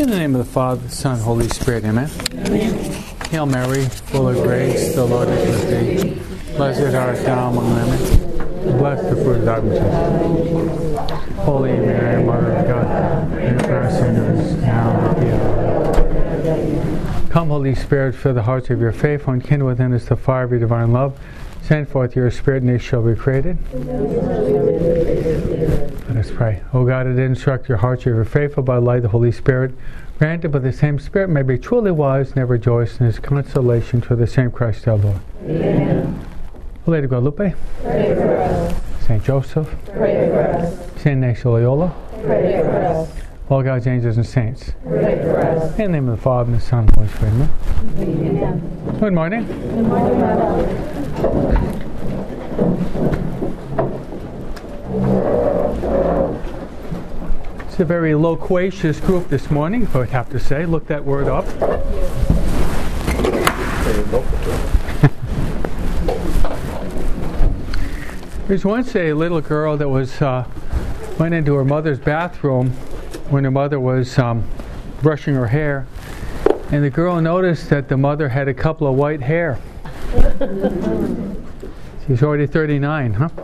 In the name of the Father, the Son, Holy Spirit, amen. Amen. Hail Mary, full of grace, the Lord is with thee. Blessed art thou among women, and blessed the fruit of thy womb. Holy Mary, Mother of God, pray for us sinners, now and at the hour. Come, Holy Spirit, fill the hearts of your faithful, and kindle within us the fire of your divine love. Send forth your Spirit, and they shall be created. Let us pray. O God, that instruct your hearts of your faithful by the light of the Holy Spirit, granted by the same Spirit may be truly wise and ever rejoice in his consolation through the same Christ our Lord. Amen. Lady Guadalupe, Pray for us. Saint Joseph, Pray for us. Saint Ignatius of Loyola, Pray for us. all God's angels and saints. Pray for us. In the name of the Father, and the Son, and the Holy Spirit. Amen. Amen. Good morning. Good morning, Mother. It's a very loquacious group this morning, I would have to say. Look that word up. There's once a little girl that went into her mother's bathroom when her mother was brushing her hair, and the girl noticed that the mother had a couple of white hair. She's already 39, huh?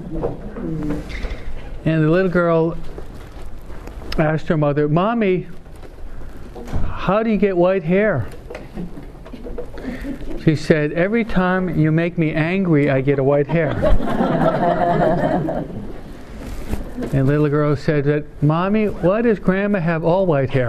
And the little girl asked her mother, "Mommy, how do you get white hair?" She said, "Every time you make me angry, I get a white hair." And the little girl said that, "Mommy, why does Grandma have all white hair?"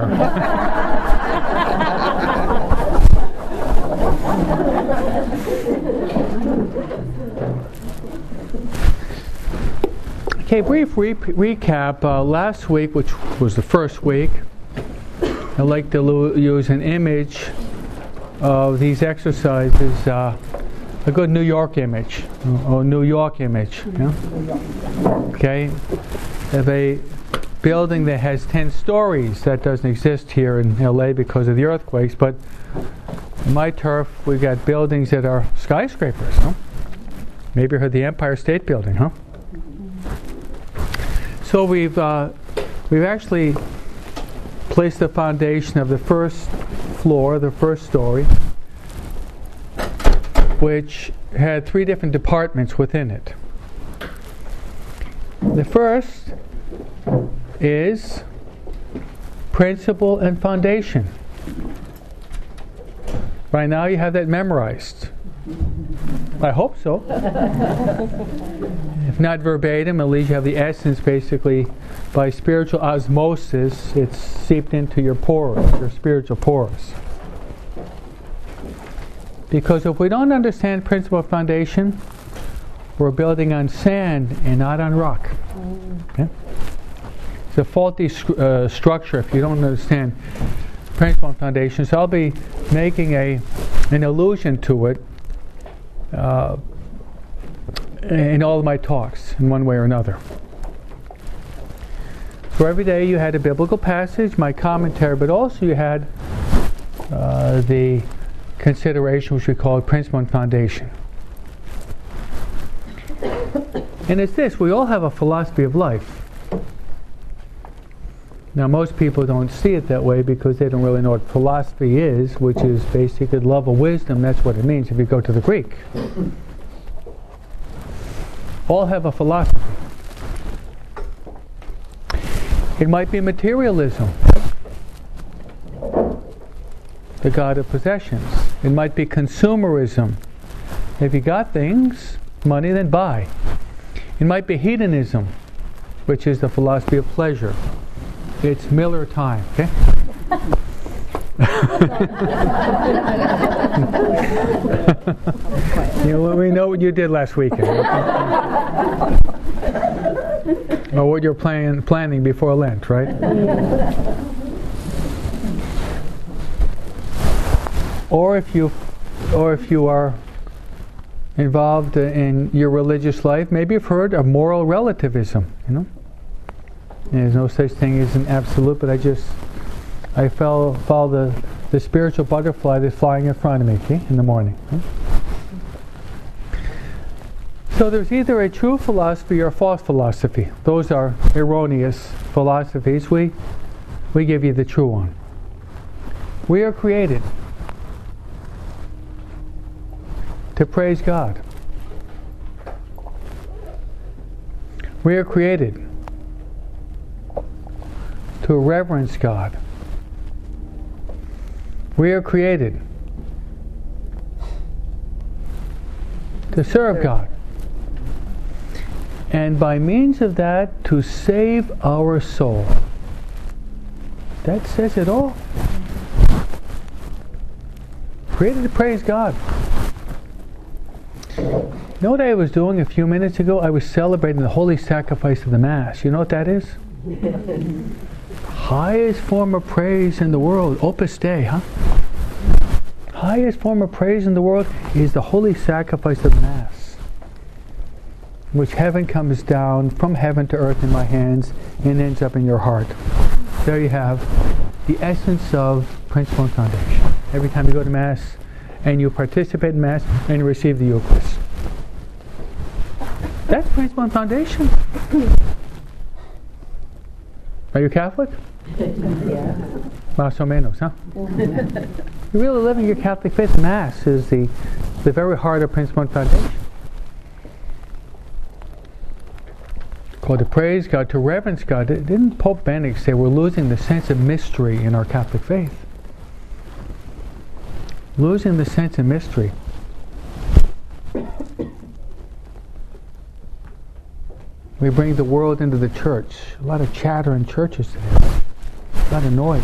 Okay, brief recap. Last week, which was the first week, I like to use an image of these exercises, a good New York image, or New York image. Yeah? Okay, of a building that has 10 stories. That doesn't exist here in LA because of the earthquakes, but in my turf, we've got buildings that are skyscrapers. Huh? Maybe you heard the Empire State Building, huh? So we've actually placed the foundation of the first floor, the first story, which had 3 different departments within it. The first is principle and foundation. By now you have that memorized. I hope so. If not verbatim, at least you have the essence. Basically, by spiritual osmosis, it's seeped into your pores, your spiritual pores. Because if we don't understand principle of foundation, we're building on sand and not on rock. Okay? It's a faulty structure if you don't understand principle of foundation. So I'll be making an allusion to it in all of my talks, in one way or another. So every day you had a biblical passage, my commentary, but also you had the consideration which we call principle and foundation. And it's this: we all have a philosophy of life. Now most people don't see it that way because they don't really know what philosophy is, which is basically love of wisdom. That's what it means if you go to the Greek. All have a philosophy. It might be materialism, the god of possessions. It might be consumerism. If you got things, money, then buy. It might be hedonism, which is the philosophy of pleasure. It's Miller time, okay? We know what you did last weekend. Or what you're planning before Lent, right? Or if you are involved in your religious life, maybe you've heard of moral relativism, you know? There's no such thing as an absolute, but I follow the spiritual butterfly that's flying in front of me, okay, in the morning. So there's either a true philosophy or a false philosophy. Those are erroneous philosophies. We give you the true one. We are created to praise God. We are created to reverence God. We are created to serve God. And by means of that, to save our soul. That says it all. Created to praise God. You know what I was doing a few minutes ago? I was celebrating the holy sacrifice of the Mass. You know what that is? Highest form of praise in the world. Opus Dei, huh? Highest form of praise in the world is the holy sacrifice of the Mass, which heaven comes down from heaven to earth in my hands and ends up in your heart. There you have the essence of Principle and Foundation. Every time you go to Mass and you participate in Mass and you receive the Eucharist. That's Principle and Foundation. Are you Catholic? Yeah. Más o menos, huh? You're really living your Catholic faith. Mass is the very heart of Principle and Foundation. Called to praise God, to reverence God. Didn't Pope Benedict say we're losing the sense of mystery in our Catholic faith? Losing the sense of mystery. We bring the world into the church. A lot of chatter in churches today. A lot of noise.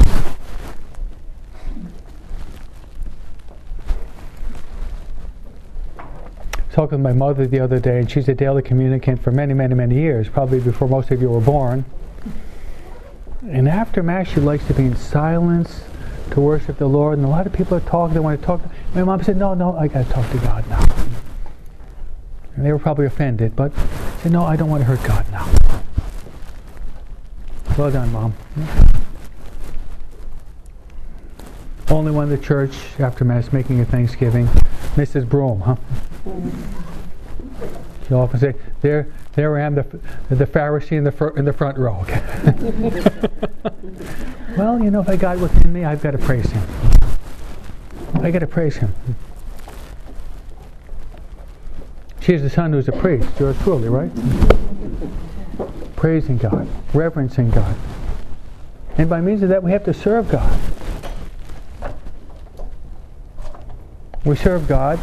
I was talking with my mother the other day, and she's a daily communicant for many, many, many years, probably before most of you were born. And after Mass, she likes to be in silence to worship the Lord. And a lot of people are talking. They want to talk. My mom said, no, I got to talk to God now. And they were probably offended, but I said, no, I don't want to hurt God now. Well done, Mom. Yeah. Only one in the church after Mass making a Thanksgiving, Mrs. Broom, huh? She'll often say, there I am, the Pharisee in the front row. Well, you know, if I got within me, I've got to praise Him. I got to praise Him. She has a son who's a priest, yours truly, right? Praising God, reverencing God. And by means of that, we have to serve God. We serve God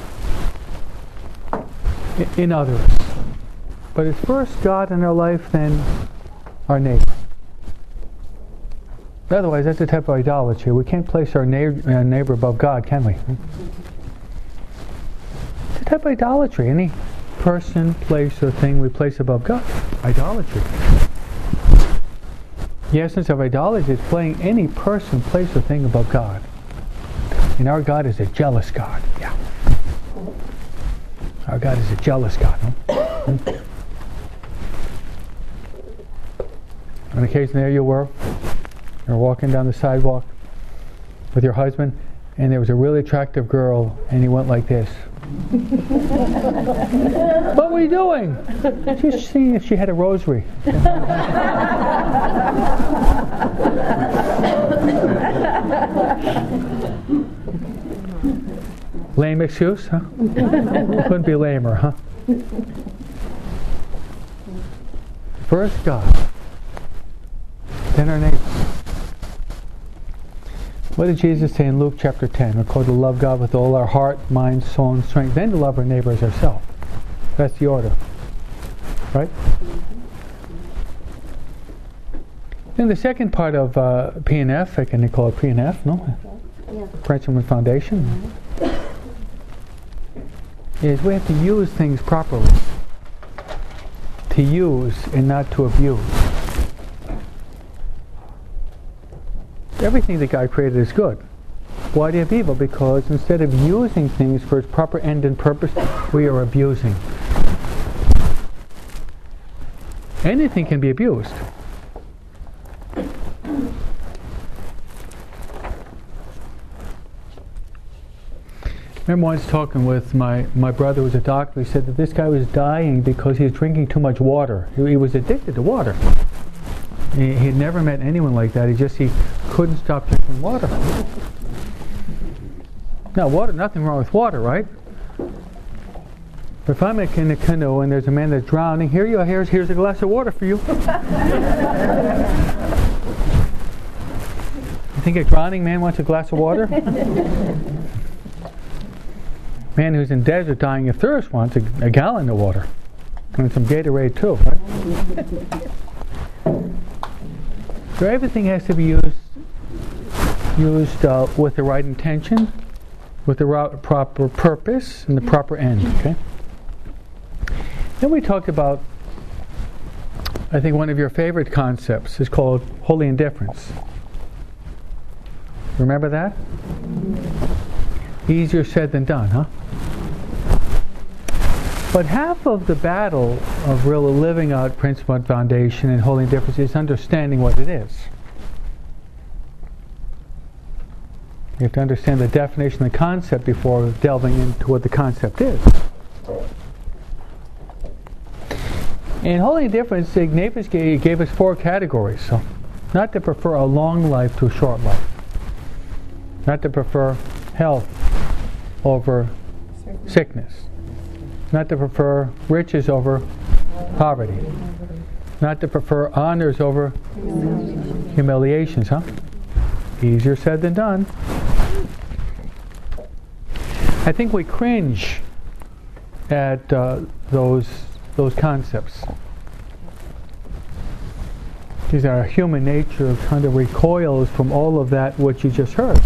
in others. But it's first God in our life, then our neighbor. Otherwise, that's a type of idolatry. We can't place our neighbor above God, can we? It's a type of idolatry. Any person, place, or thing we place above God. Idolatry. The essence of idolatry is playing any person, place, or thing above God. And our God is a jealous God. Yeah. Our God is a jealous God. Huh? On occasion, there you were walking down the sidewalk with your husband, and there was a really attractive girl, and he went like this. What were you doing? Just seeing if she had a rosary. Lame excuse, huh? Couldn't be lamer, huh? First God, then our neighbor. What did Jesus say in Luke chapter 10? We're called to love God with all our heart, mind, soul, and strength. Then to love our neighbor as ourselves. That's the order. Right? Then the second part of PNF, I can call it PNF, no? Yeah. Principle and Foundation. Is we have to use things properly. To use and not to abuse. Everything that God created is good. Why do you have evil? Because instead of using things for its proper end and purpose, we are abusing. Anything can be abused. I remember once talking with my brother who was a doctor. He said that this guy was dying because he was drinking too much water. He was addicted to water. He had never met anyone like that. He couldn't stop drinking water. Now, water, nothing wrong with water, right? If I'm in a canoe and there's a man that's drowning, here's a glass of water for you. You think a drowning man wants a glass of water? Man who's in desert dying of thirst wants a gallon of water. And some Gatorade too, right? So everything has to be used with the right intention, with the proper purpose, and the proper end, okay? Then we talked about, I think one of your favorite concepts is called holy indifference. Remember that? Easier said than done, huh? But half of the battle of really living out principle and foundation and holy indifference is understanding what it is. You have to understand the definition of the concept before delving into what the concept is. In holy indifference, Ignatius gave us 4 categories. So, not to prefer a long life to a short life. Not to prefer health over sickness. Not to prefer riches over poverty. Not to prefer honors over humiliations, huh? Easier said than done. I think we cringe at those concepts. Because our human nature kind of recoils from all of that which you just heard.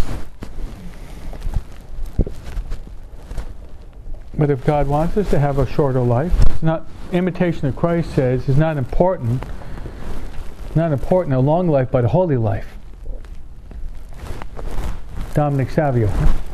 But if God wants us to have a shorter life, it's not, imitation of Christ says, is not important a long life, but a holy life. Dominic Savio.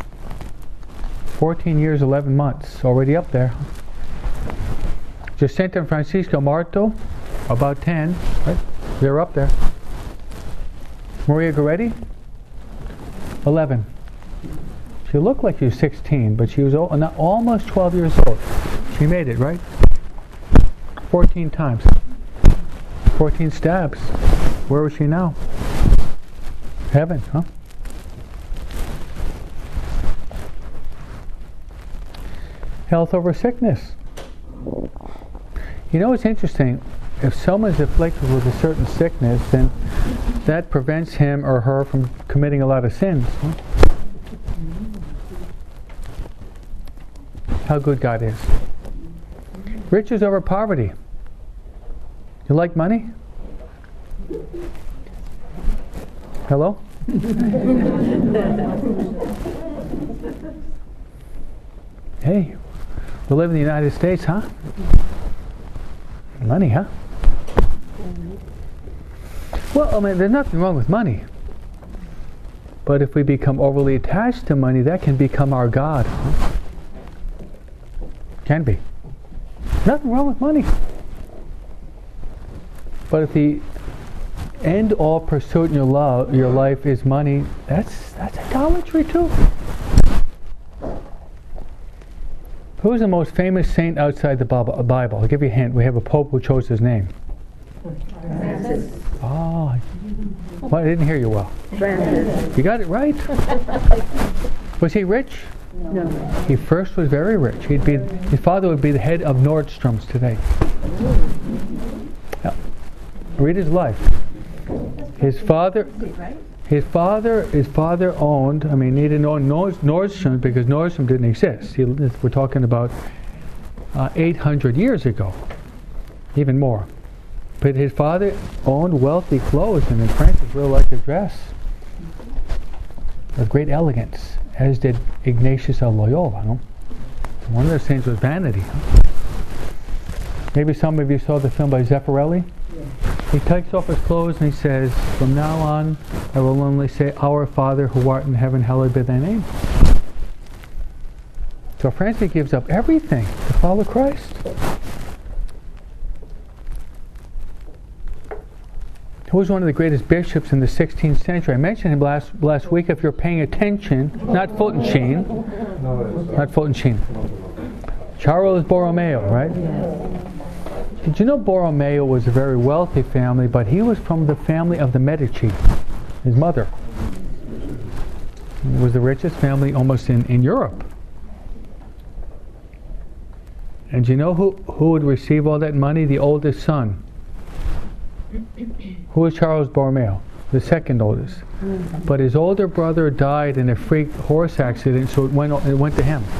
14 years, 11 months, already up there. Jacinta and Francisco Marto, about 10, right? They're up there. Maria Goretti, 11. She looked like she was 16, but she was almost 12 years old. She made it, right? 14 times. 14 stabs. Where was she now? Heaven, huh? Health over sickness. You know what's interesting? If someone's afflicted with a certain sickness, then that prevents him or her from committing a lot of sins. Huh? How good God is. Riches over poverty. You like money? Hello? Hey, we live in the United States, huh? Money, huh? Well, I mean, there's nothing wrong with money. But if we become overly attached to money, that can become our God. Huh? Can be. Nothing wrong with money. But if the end-all pursuit in your life is money, that's idolatry too. Who's the most famous saint outside the Bible? I'll give you a hint. We have a pope who chose his name. Francis. Oh, well, I didn't hear you well. Francis. You got it right. Was he rich? No. He first was very rich. His father would be the head of Nordstrom's today. Now, read his life. His father owned. I mean, he didn't own Nordstrom because Nordstrom didn't exist. We're talking about 800 years ago, even more. But his father owned wealthy clothes, and Francis really liked to dress of great elegance, as did Ignatius of Loyola. No? One of those things was vanity. Huh? Maybe some of you saw the film by Zeffirelli. Yeah. He takes off his clothes and he says, "From now on, I will only say, Our Father who art in heaven, hallowed be thy name." So Francis gives up everything to follow Christ. Who was one of the greatest bishops in the 16th century? I mentioned him last week. If you're paying attention, not Fulton-Sheen. Not Fulton-Sheen. Charles Borromeo, right? Did you know Borromeo was a very wealthy family, but he was from the family of the Medici, his mother. was the richest family almost in Europe. And you know who would receive all that money? The oldest son. Who was Charles Borromeo? The second oldest. But his older brother died in a freak horse accident, so it went to him.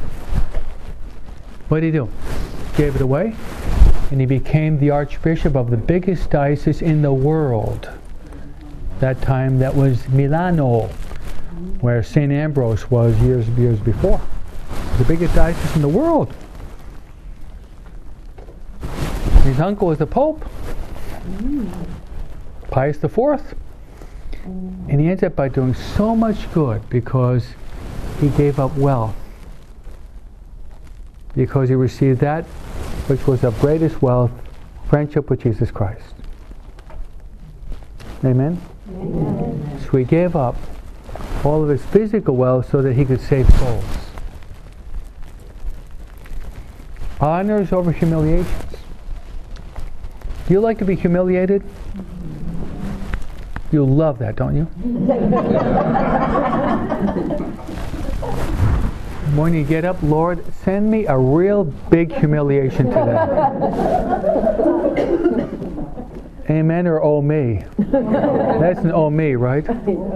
What did he do? Gave it away, and he became the archbishop of the biggest diocese in the world. That time, that was Milano, where St. Ambrose was years before. The biggest diocese in the world. His uncle was the Pope, Pius IV. And he ends up by doing so much good because he gave up wealth. Because he received that which was of greatest wealth, friendship with Jesus Christ. Amen? Amen. So he gave up all of his physical wealth so that he could save souls. Honors over humiliations. Do you like to be humiliated? You love that, don't you? When you get up, Lord, send me a real big humiliation today. Amen or oh me? That's an oh me, right?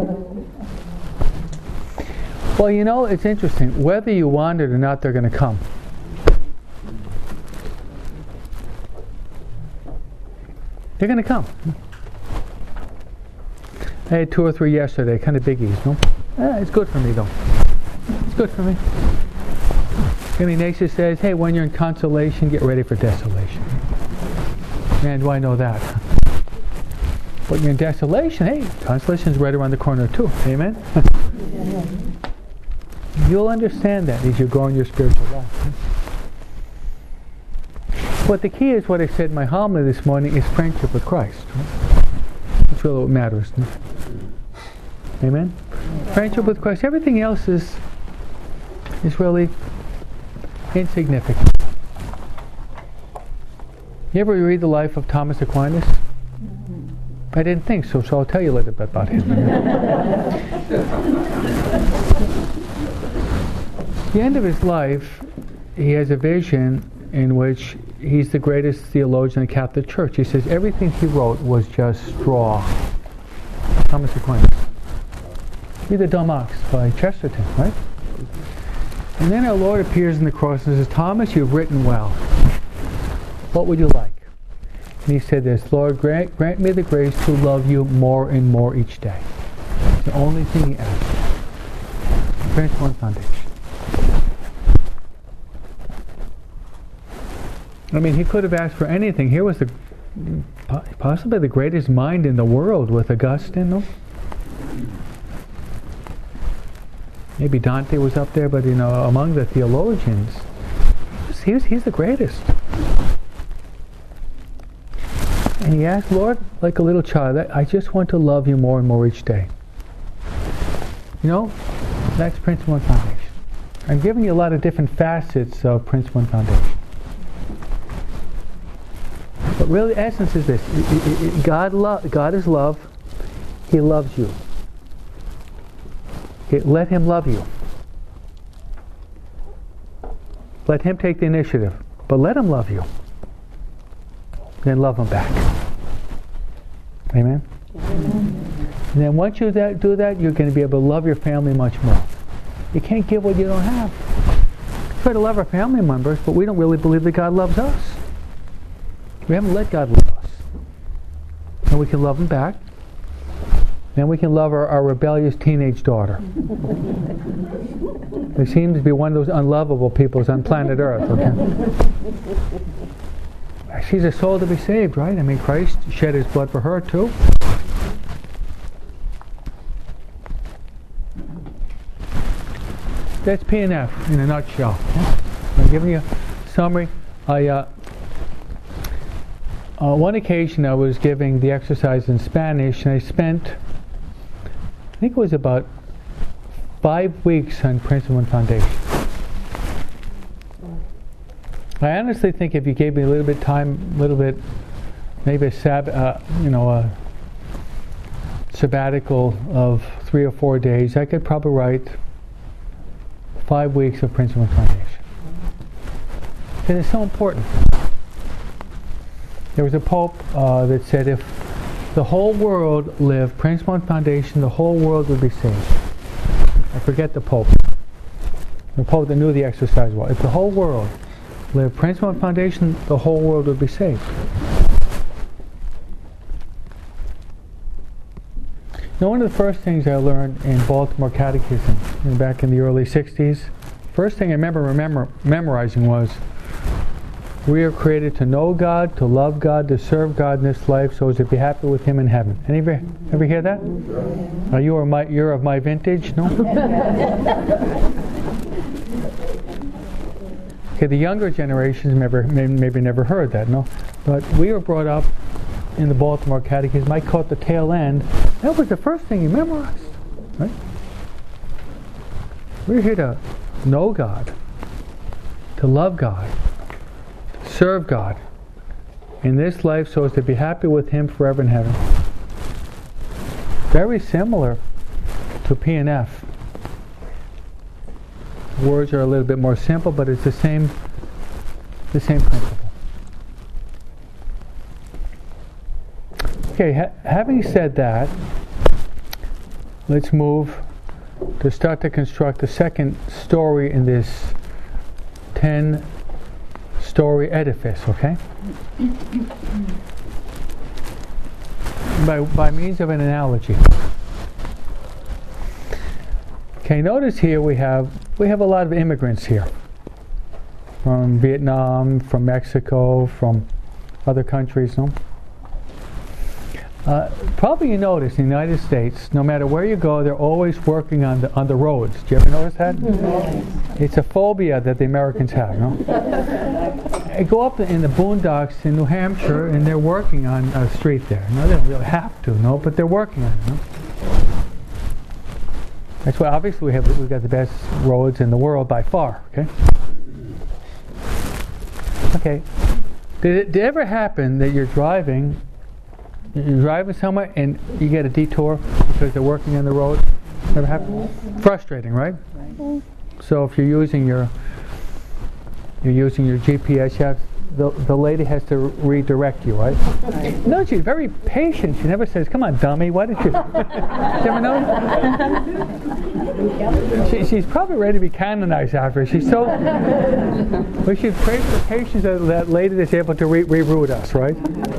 Well, you know, it's interesting. Whether you want it or not, they're going to come. They're going to come. I had 2 or 3 yesterday, kind of biggies, no? It's good for me, though. It's good for me. Ignatius says, hey, when you're in consolation, get ready for desolation. Man, do I know that? But you're in desolation, hey, consolation's right around the corner, too. Amen? You'll understand that as you grow in your spiritual life. But the key is what I said in my homily this morning is friendship with Christ. Right? That's really what matters. No? Amen? Friendship with Christ. Everything else is really insignificant. You ever read the life of Thomas Aquinas? I didn't think so, so I'll tell you a little bit about him. At the end of his life, he has a vision in which he's the greatest theologian in the Catholic Church. He says everything he wrote was just straw. Thomas Aquinas. Read the Dumb Ox by Chesterton, right? And then our Lord appears in the cross and says, Thomas, you've written well. What would you like? And he said this, Lord, grant me the grace to love you more and more each day. It's the only thing he asked. Principle and foundation. I mean, he could have asked for anything. Here was possibly the greatest mind in the world with Augustine, no? Maybe Dante was up there, but among the theologians, he's the greatest. And he asked, Lord, like a little child, I just want to love you more and more each day. That's principle and foundation. I'm giving you a lot of different facets of principle and foundation. But really, the essence is this. God is love. He loves you. Let Him love you. Let Him take the initiative. But let Him love you. Then love Him back. Amen? Amen. And then once you do that, you're going to be able to love your family much more. You can't give what you don't have. We try to love our family members, but we don't really believe that God loves us. We haven't let God love us. And we can love Him back. Then we can love our rebellious teenage daughter. Who seems to be one of those unlovable peoples on planet Earth. Okay? She's a soul to be saved, right? I mean, Christ shed His blood for her too. That's P&F in a nutshell. I'm giving you a summary. On one occasion I was giving the exercise in Spanish, and I spent, I think it was about 5 weeks on principle and foundation. I honestly think if you gave me a little bit time, maybe a sabbatical of 3 or 4 days, I could probably write 5 weeks of Principle and Foundation. Because it's so important. There was a pope that said if the whole world lived Principle and Foundation, the whole world would be saved. I forget the pope. The pope that knew the exercise well. If the whole world lived Principle and Foundation, the whole world would be saved. Now, one of the first things I learned in Baltimore Catechism back in the early 60s, first thing I remember memorizing was, we are created to know God, to love God, to serve God in this life, so as to be happy with Him in heaven. Anybody ever hear that? Are you you're of my vintage? No? Okay, the younger generations maybe never heard that, no? But we were brought up in the Baltimore Catechism. I caught the tail end. That was the first thing you memorized, right? We're here to know God, to love God, to serve God in this life so as to be happy with Him forever in heaven. Very similar to P&F. Words are a little bit more simple, but it's the same principle. Okay, having said that, let's move to start to construct the second story in this 10-story edifice, okay? By means of an analogy. Okay, notice here we have a lot of immigrants here. From Vietnam, from Mexico, from other countries, no? Probably you notice in the United States, no matter where you go, they're always working on the roads. Do you ever notice that? Mm-hmm. It's a phobia that the Americans have, no? I go up in the boondocks in New Hampshire, and they're working on a street there. No, they don't really have to, no, but they're working on it, no? That's why obviously we've got the best roads in the world by far, okay? Okay. Did it ever happen that you're driving somewhere and you get a detour because they're working on the road? Never happened? Frustrating, right? So if you're using your GPS, the lady has to redirect you, right? No, she's very patient. She never says, "Come on, dummy, why did you?" You ever know? She's probably ready to be canonized after. She's so. We should pray for the patience of that lady that's able to reroute us, right?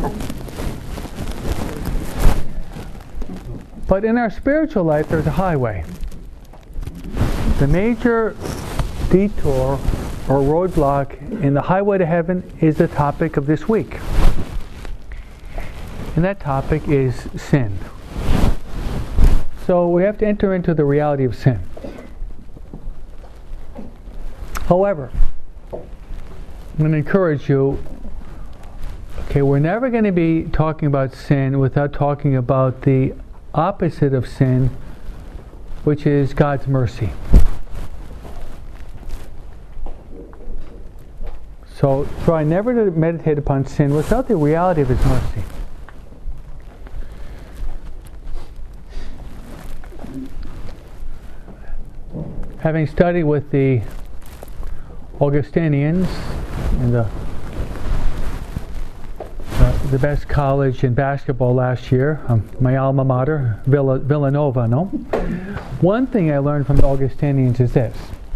But in our spiritual life, there's a highway. The major detour or roadblock in the highway to heaven is the topic of this week. And that topic is sin. So we have to enter into the reality of sin. However, I'm going to encourage you, okay, we're never going to be talking about sin without talking about the opposite of sin, which is God's mercy. So try never to meditate upon sin without the reality of His mercy. Having studied with the Augustinians in the best college in basketball last year, my alma mater, Villanova, no? One thing I learned from the Augustinians is this.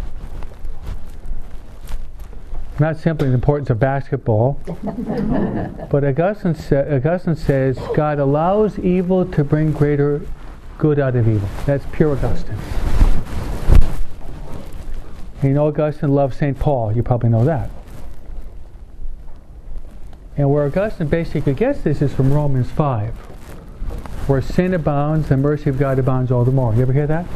Not simply the importance of basketball, but Augustine says God allows evil to bring greater good out of evil. That's pure Augustine. You know Augustine loves St. Paul. You probably know that. And where Augustine basically gets this is from Romans 5. Where sin abounds, the mercy of God abounds all the more. You ever hear that?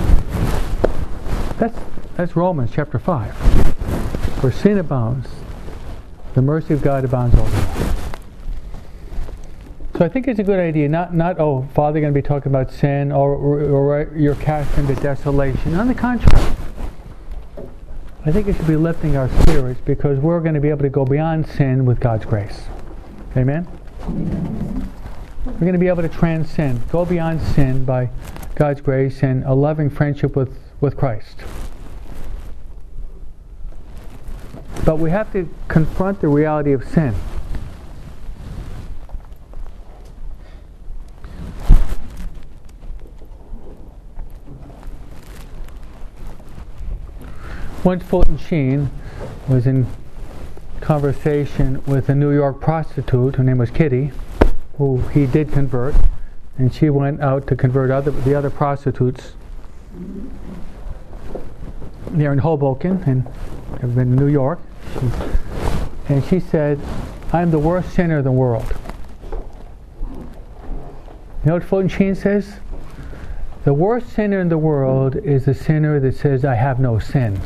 That's Romans chapter 5. Where sin abounds, the mercy of God abounds all the more. So I think it's a good idea, not Father, going to be talking about sin, or you're cast into desolation. On the contrary, I think it should be lifting our spirits because we're going to be able to go beyond sin with God's grace. Amen? We're going to be able to transcend, go beyond sin by God's grace and a loving friendship with Christ. But we have to confront the reality of sin. Once Fulton Sheen was in conversation with a New York prostitute, her name was Kitty, who he did convert, and she went out to convert the other prostitutes there in Hoboken, and I've been to New York. And she said, "I'm the worst sinner in the world." You know what Fulton Sheen says? The worst sinner in the world is the sinner that says, "I have no sin."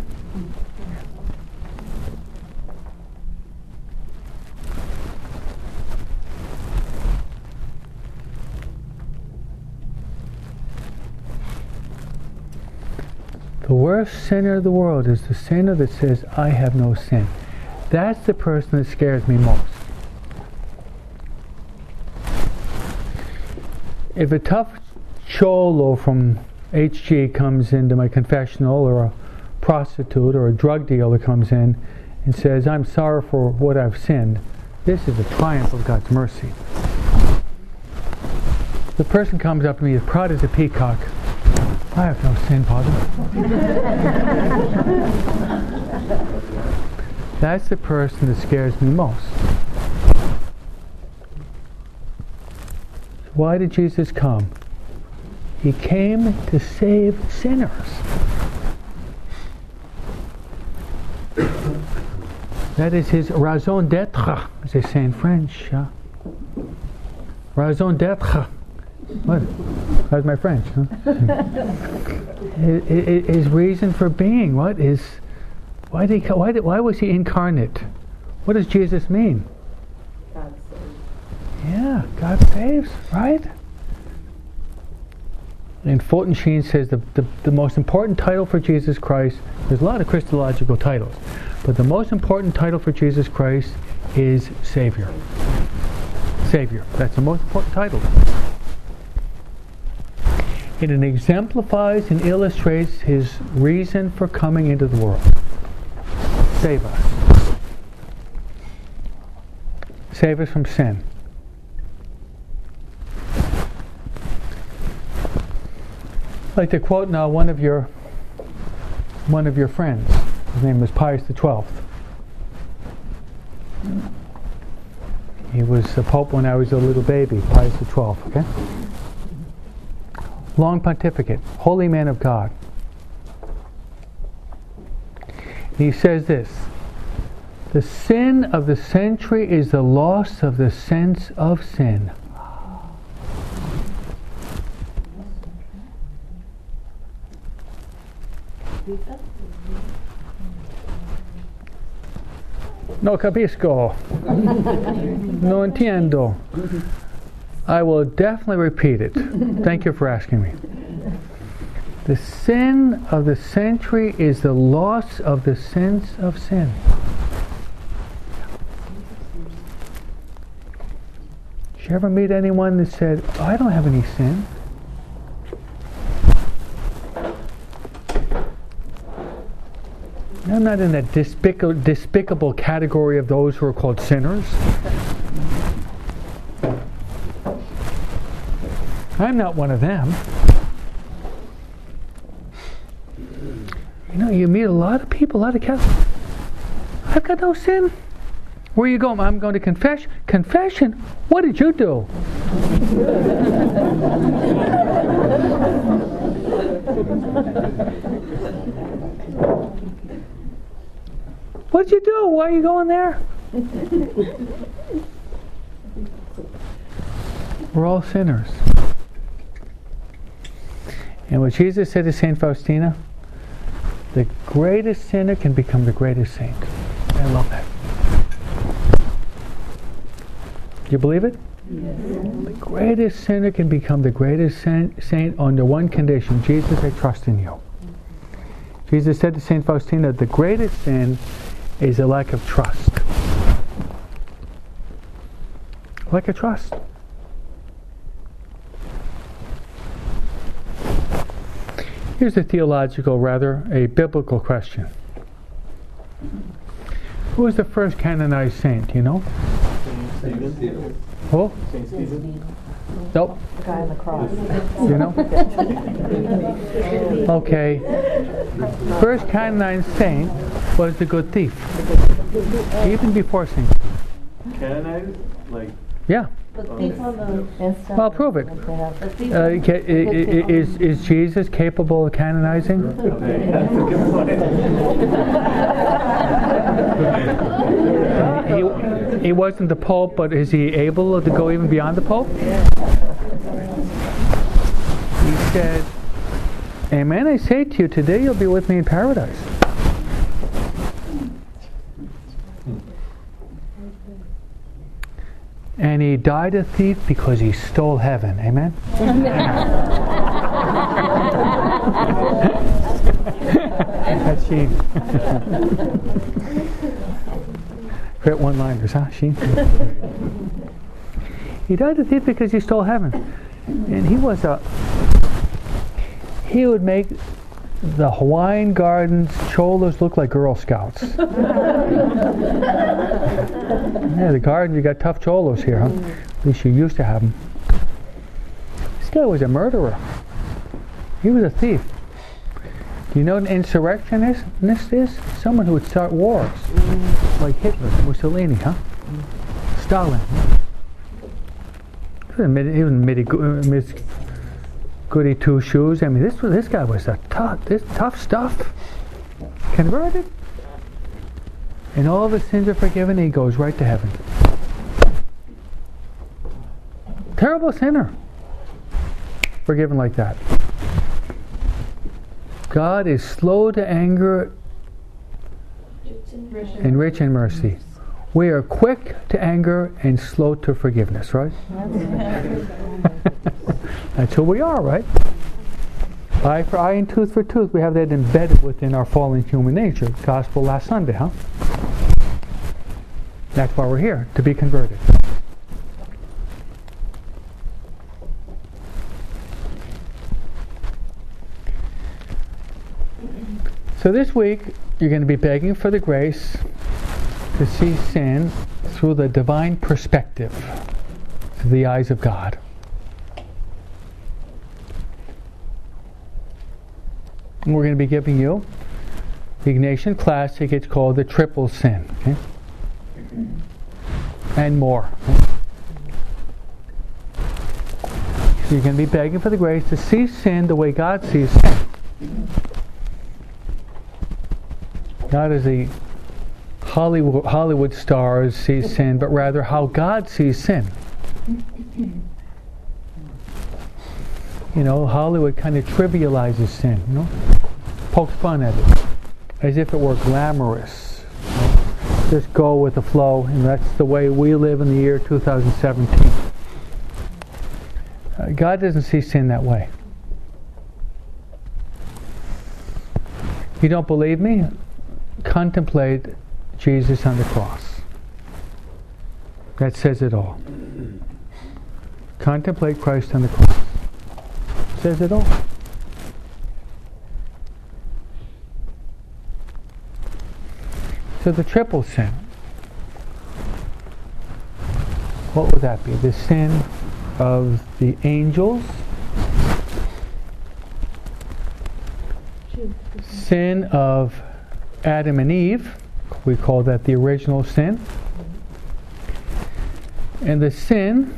The worst sinner of the world is the sinner that says, "I have no sin." That's the person that scares me most. If a tough cholo from HG comes into my confessional, or a prostitute or a drug dealer comes in and says, "I'm sorry for what I've sinned," this is a triumph of God's mercy. The person comes up to me as proud as a peacock. "I have no sin, Father." That's the person that scares me most. Why did Jesus come? He came to save sinners. That is his raison d'être, as they say in French. Raison d'être. What? How's my French? Huh? His reason for being. What is? Why was he incarnate? What does Jesus mean? God saves. Yeah, God saves, right? And Fulton Sheen says the most important title for Jesus Christ, there's a lot of Christological titles, but the most important title for Jesus Christ is Savior. Savior, that's the most important title. And it exemplifies and illustrates his reason for coming into the world. Save us. Save us from sin. I'd like to quote now one of your friends. His name was Pius XII. He was a pope when I was a little baby, Pius XII, okay? Long pontificate, holy man of God. He says this: "The sin of the century is the loss of the sense of sin." No capisco. No entiendo. I will definitely repeat it. Thank you for asking me. The sin of the century is the loss of the sense of sin. Did you ever meet anyone that said, "Oh, I don't have any sin"? I'm not in that despicable category of those who are called sinners. I'm not one of them. You know, you meet a lot of people, a lot of Catholics. "I've got no sin." "Where are you going?" "I'm going to confession." "Confession? What did you do?" "What did you do? Why are you going there?" We're all sinners. And what Jesus said to St. Faustina, the greatest sinner can become the greatest saint. I love that. Do you believe it? Yes. The greatest sinner can become the greatest saint under one condition: Jesus, I trust in you. Jesus said to St. Faustina, the greatest sin is a lack of trust. Lack of trust. Here's a theological, rather, a biblical question. Who was the first canonized saint, you know? Saint Stephen. Who? Saint Stephen. Nope. The guy on the cross. You know? Okay. First canonized saint was the good thief. Even before Saint Stephen. Canonized? Like, Yeah. Well, prove it. Is Jesus capable of canonizing? that's a good point. He wasn't the Pope, but is he able to go even beyond the Pope? He said, "Amen, I say to you, today you'll be with me in paradise." And he died a thief because he stole heaven. Amen? That's Sheen. Great one-liners, huh, Sheen? He died a thief because he stole heaven. And he would make the Hawaiian Gardens cholas look like Girl Scouts. Yeah, the garden, you got tough cholos here, huh? At least you used to have them. This guy was a murderer. He was a thief. Do you know what an insurrectionist is? Someone who would start wars. Like Hitler, Mussolini, huh? Stalin. He was goody two shoes. I mean, this guy was tough stuff. Converted, and all of his sins are forgiven. And he goes right to heaven. Terrible sinner, forgiven like that. God is slow to anger and rich in mercy. We are quick to anger and slow to forgiveness, right? That's who we are, right? Eye for eye and tooth for tooth. We have that embedded within our fallen human nature. Gospel last Sunday, huh? That's why we're here, to be converted. So this week, you're going to be begging for the grace to see sin through the divine perspective, through the eyes of God. And we're going to be giving you the Ignatian Classic. It's called the Triple Sin, okay? And more. So you're going to be begging for the grace to see sin the way God sees sin. Not as the Hollywood stars see sin, but rather how God sees sin. You know, Hollywood kind of trivializes sin, you know, pokes fun at it, as if it were glamorous. Just go with the flow, and that's the way we live in the year 2017. God doesn't see sin that way. If you don't believe me, contemplate Jesus on the cross. That says it all. Contemplate Christ on the cross. Says it all. So the triple sin, what would that be? The sin of the angels, sin of Adam and Eve, we call that the original sin, and the sin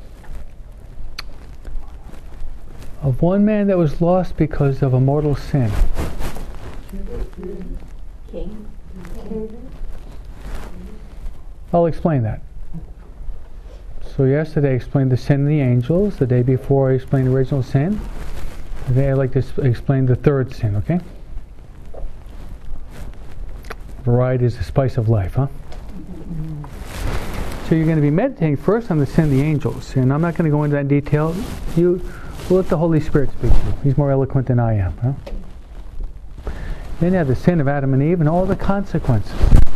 of one man that was lost because of a mortal sin. I'll explain that. So yesterday I explained the sin of the angels. The day before I explained the original sin. Today I'd like to explain the third sin, okay? Variety is the spice of life, huh? So you're going to be meditating first on the sin of the angels. And I'm not going to go into that in detail. We'll let the Holy Spirit speak to you. He's more eloquent than I am, huh? Then you have the sin of Adam and Eve and all the consequences.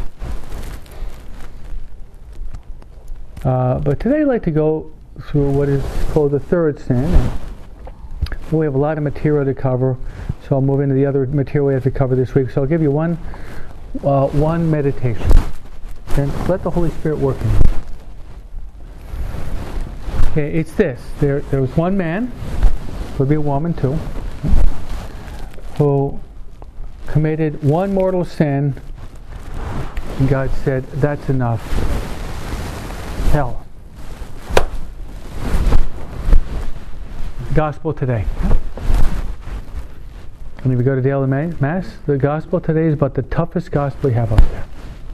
But today I'd like to go through what is called the third sin. We have a lot of material to cover. So I'll move into the other material we have to cover this week. So I'll give you one meditation. And let the Holy Spirit work in you. Okay, it's this. There was one man, could be a woman too, who committed one mortal sin, and God said, that's enough. Hell. Gospel today. And if you go to daily Mass, the gospel today is about the toughest gospel you have out there.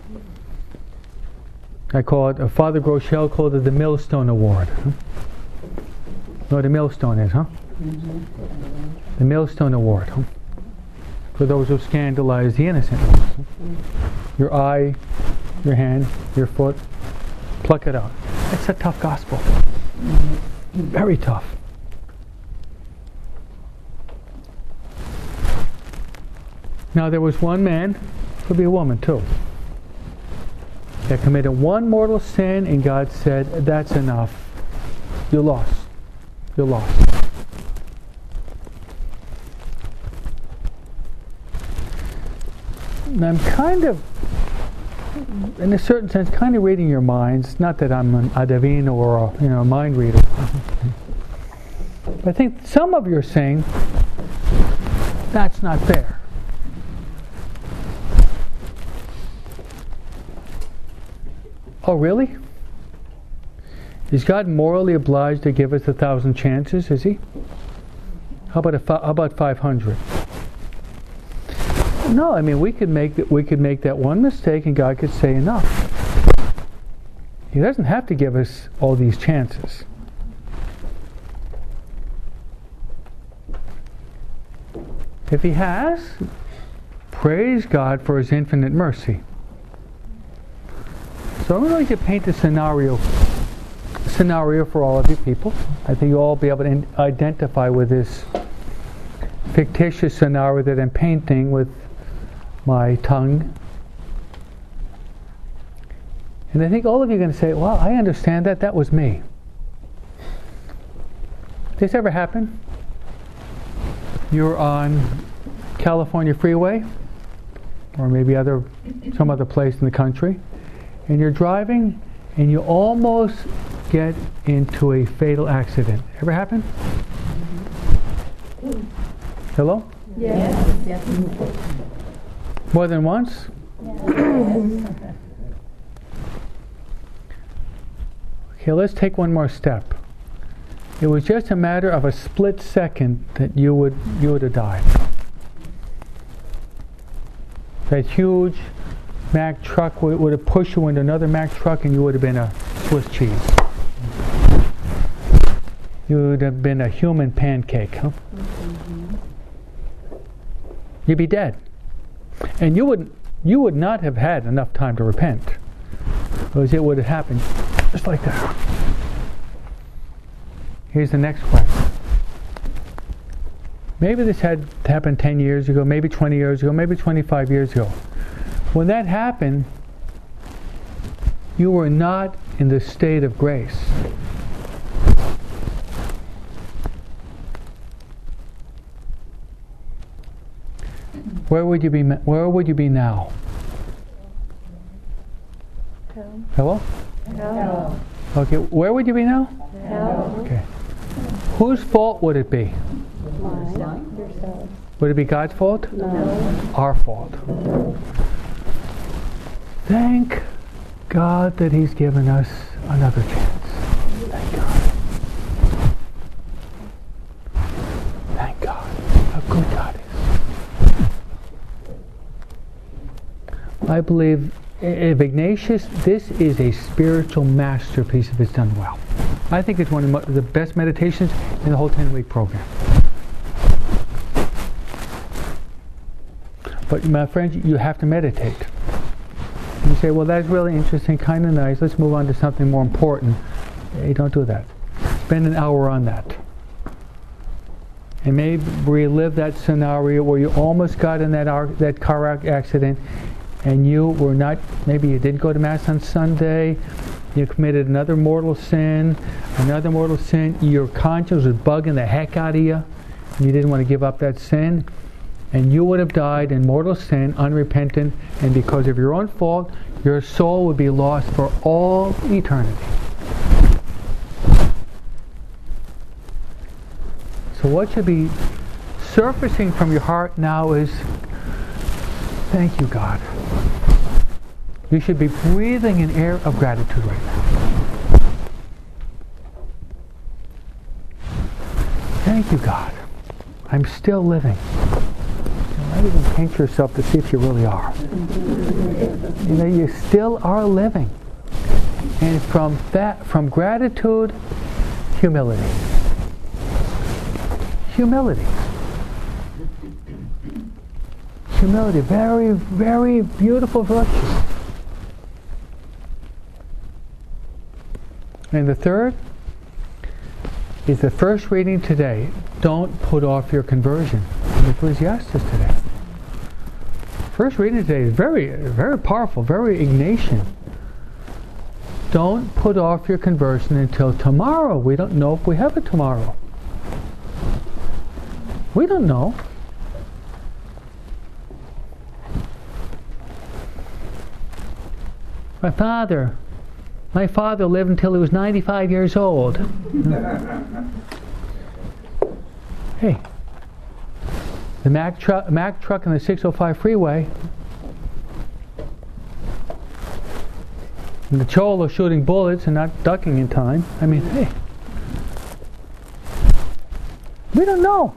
I call it, Father Groeschel called it the Millstone Award. Huh? You know what a millstone is, huh? Mm-hmm. The Millstone Award. Huh? For those who scandalize the innocent ones. Huh? Your eye, your hand, your foot, pluck it out. It's a tough gospel. Mm-hmm. Very tough. Now there was one man, could be a woman too, that committed one mortal sin, and God said, that's enough. You're lost. You're lost. And I'm kind of, in a certain sense, kind of reading your minds. Not that I'm an adivino or a mind reader. But I think some of you are saying, that's not fair. Oh, really? Is God morally obliged to give us 1,000 chances? Is He? How about 500? No, I mean we could make that one mistake, and God could say enough. He doesn't have to give us all these chances. If He has, praise God for His infinite mercy. So I'm going to paint a scenario for all of you people. I think you'll all be able to identify with this fictitious scenario that I'm painting with my tongue. And I think all of you are going to say, well, I understand that. That was me. Did this ever happen? You're on California freeway, or maybe some other place in the country, and you're driving, and you almost get into a fatal accident. Ever happen? Hello? Yes. More than once? Yes. Okay, let's take one more step. It was just a matter of a split second that you would have died. That huge Mack truck would have pushed you into another Mack truck, and you would have been a Swiss cheese. You would have been a human pancake, huh? Mm-hmm. You'd be dead. And you would not have had enough time to repent, because it would have happened just like that. Here's the next question. Maybe this had happened 10 years ago, maybe 20 years ago, maybe 25 years ago. When that happened, you were not in the state of grace. Where would you be now? Hell. Hello? Hell. Okay, where would you be now? Hell. Okay. Whose fault would it be? Mine. Yourself. Would it be God's fault? No. Our fault. Thank God that He's given us another chance. Thank God. Thank God. How good God is. I believe, if Ignatius, this is a spiritual masterpiece if it's done well. I think it's one of the best meditations in the whole 10-week program. But my friends, you have to meditate. You say, well, that's really interesting, kind of nice. Let's move on to something more important. Hey, don't do that. Spend an hour on that. And maybe relive that scenario where you almost got in that car accident, and you were not, maybe you didn't go to Mass on Sunday, you committed another mortal sin, your conscience was bugging the heck out of you, and you didn't want to give up that sin. and you would have died in mortal sin, unrepentant, and because of your own fault, your soul would be lost for all eternity. So what should be surfacing from your heart now is, thank you, God. You should be breathing an air of gratitude right now. Thank you, God. I'm still living. You might even pinch yourself to see if you really are. You know, you still are living. And from gratitude, humility. Humility. Humility, very, very beautiful virtue. And the third is the first reading today. Don't put off your conversion. In Ecclesiastes today. First reading today is very, very powerful, very Ignatian. Don't put off your conversion until tomorrow. We don't know if we have a tomorrow. We don't know. My father lived until he was 95 years old. Hey, the Mack truck on the 605 freeway, and the Cholo shooting bullets and not ducking in time. I mean, hey, we don't know.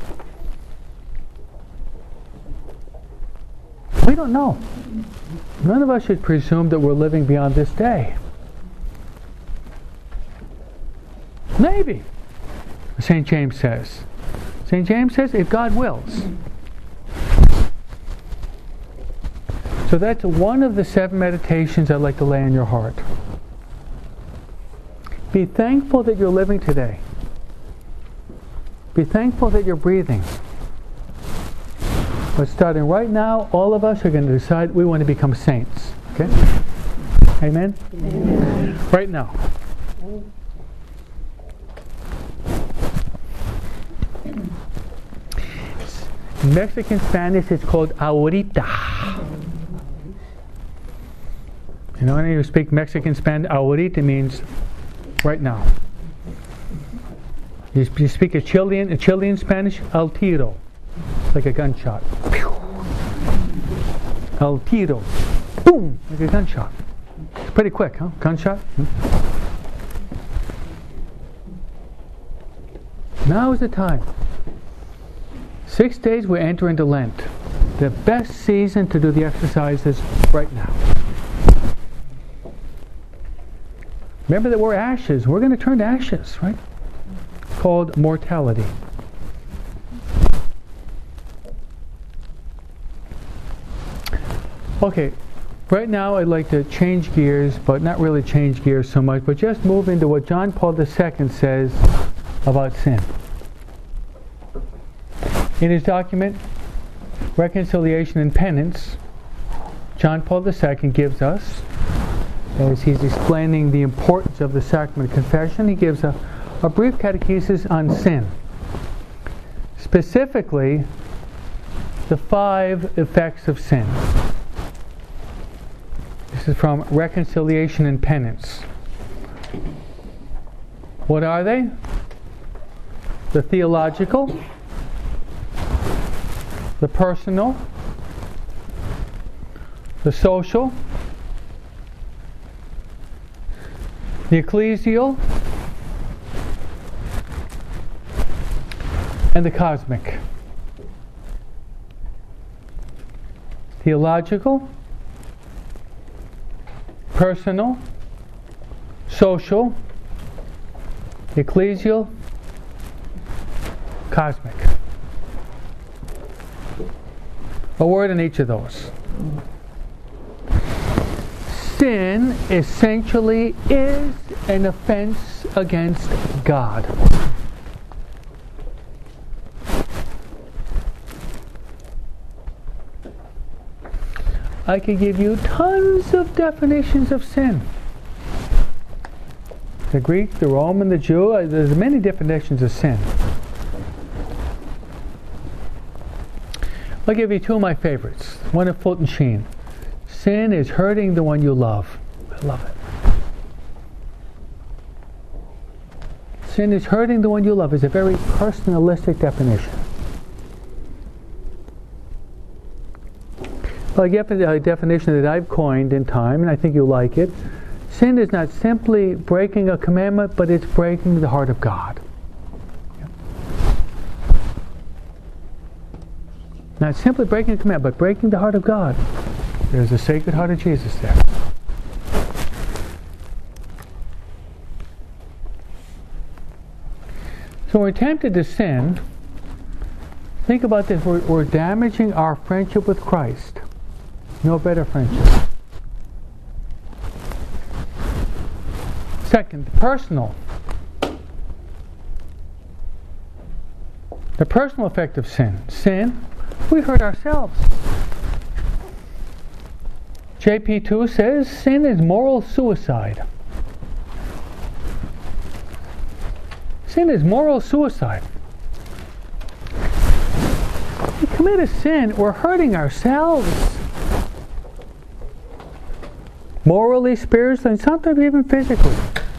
We don't know. None of us should presume that we're living beyond this day. Maybe, St. James says. St. James says, if God wills. So that's one of the 7 meditations I'd like to lay on your heart. Be thankful that you're living today. Be thankful that you're breathing. But starting right now, all of us are going to decide we want to become saints. Okay? Amen? Amen. Right now. In Mexican Spanish, it's called ahorita. You know, any of you speak Mexican Spanish, ahorita means right now. You speak a Chilean Spanish, al tiro, like a gunshot. Al tiro, boom, like a gunshot. It's pretty quick, huh? Gunshot. Now is the time. 6 days we enter into Lent. The best season to do the exercises right now. Remember that we're ashes. We're going to turn to ashes, right? Called mortality. Okay, right now I'd like to change gears, but not really change gears so much, but just move into what John Paul II says about sin. In his document, Reconciliation and Penance, John Paul II gives us, as he's explaining the importance of the sacrament of confession, he gives a brief catechesis on sin. Specifically, the 5 effects of sin. This is from Reconciliation and Penance. What are they? The theological, the personal, the social, the ecclesial, and the cosmic. Theological, personal, social, ecclesial, cosmic. A word in each of those. Sin essentially is an offense against God. I could give you tons of definitions of sin. The Greek, the Roman, the Jew, there's many definitions of sin. I'll give you two of my favorites. One of Fulton Sheen. Sin is hurting the one you love. I love it. Sin is hurting the one you love is a very personalistic definition. Well, I get a definition that I've coined in time, and I think you'll like it. Sin is not simply breaking a commandment, but it's breaking the heart of God. Not simply breaking a commandment, but breaking the heart of God. There's the Sacred Heart of Jesus there. So we're tempted to sin. Think about this. We're damaging our friendship with Christ. No better friendship. Second, personal. The personal effect of sin. Sin, we hurt ourselves. JP2 says sin is moral suicide. Sin is moral suicide. We commit a sin, we're hurting ourselves. Morally, spiritually, and sometimes even physically.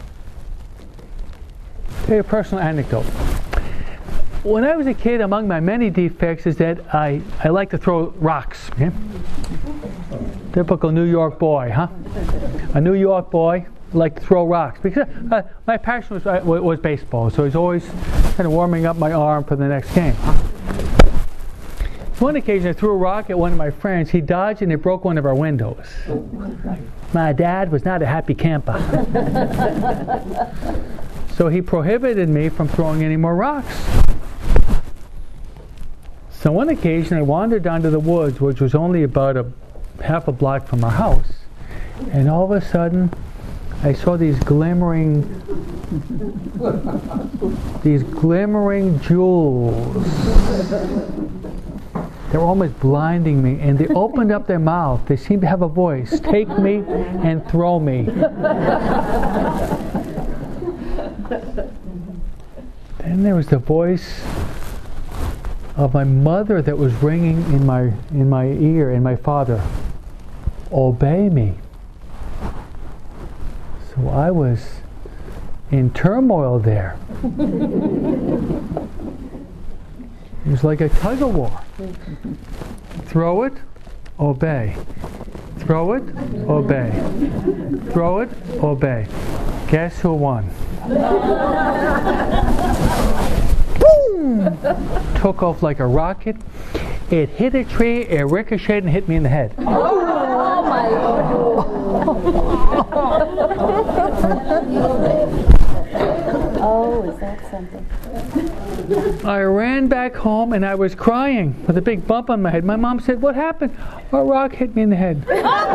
I'll tell you a personal anecdote. When I was a kid, among my many defects is that I like to throw rocks. Okay? Typical New York boy, huh? A New York boy liked to throw rocks. Because my passion was baseball, so I was always kind of warming up my arm for the next game. One occasion I threw a rock at one of my friends. He dodged and it broke one of our windows. My dad was not a happy camper. So he prohibited me from throwing any more rocks. So one occasion I wandered down to the woods, which was only about half a block from our house, and all of a sudden I saw these glimmering jewels. They were almost blinding me, and they opened up their mouth. They seemed to have a voice. Take me and throw me. Then there was the voice of my mother that was ringing in my ear, and my father, obey me. So I was in turmoil there. It was like a tug of war. Throw it, obey. Throw it, obey. Throw it, obey. Guess who won? Boom! Took off like a rocket. It hit a tree, it ricocheted and hit me in the head. Oh my Oh, is that something? I ran back home and I was crying with a big bump on my head. My mom said, "What happened?" "A rock hit me in the head."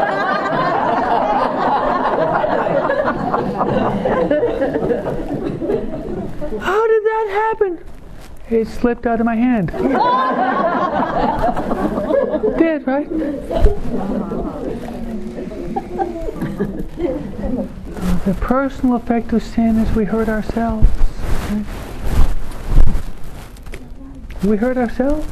How did that happen? It slipped out of my hand. Did, right? The personal effect of sin is we hurt ourselves. Right? We hurt ourselves.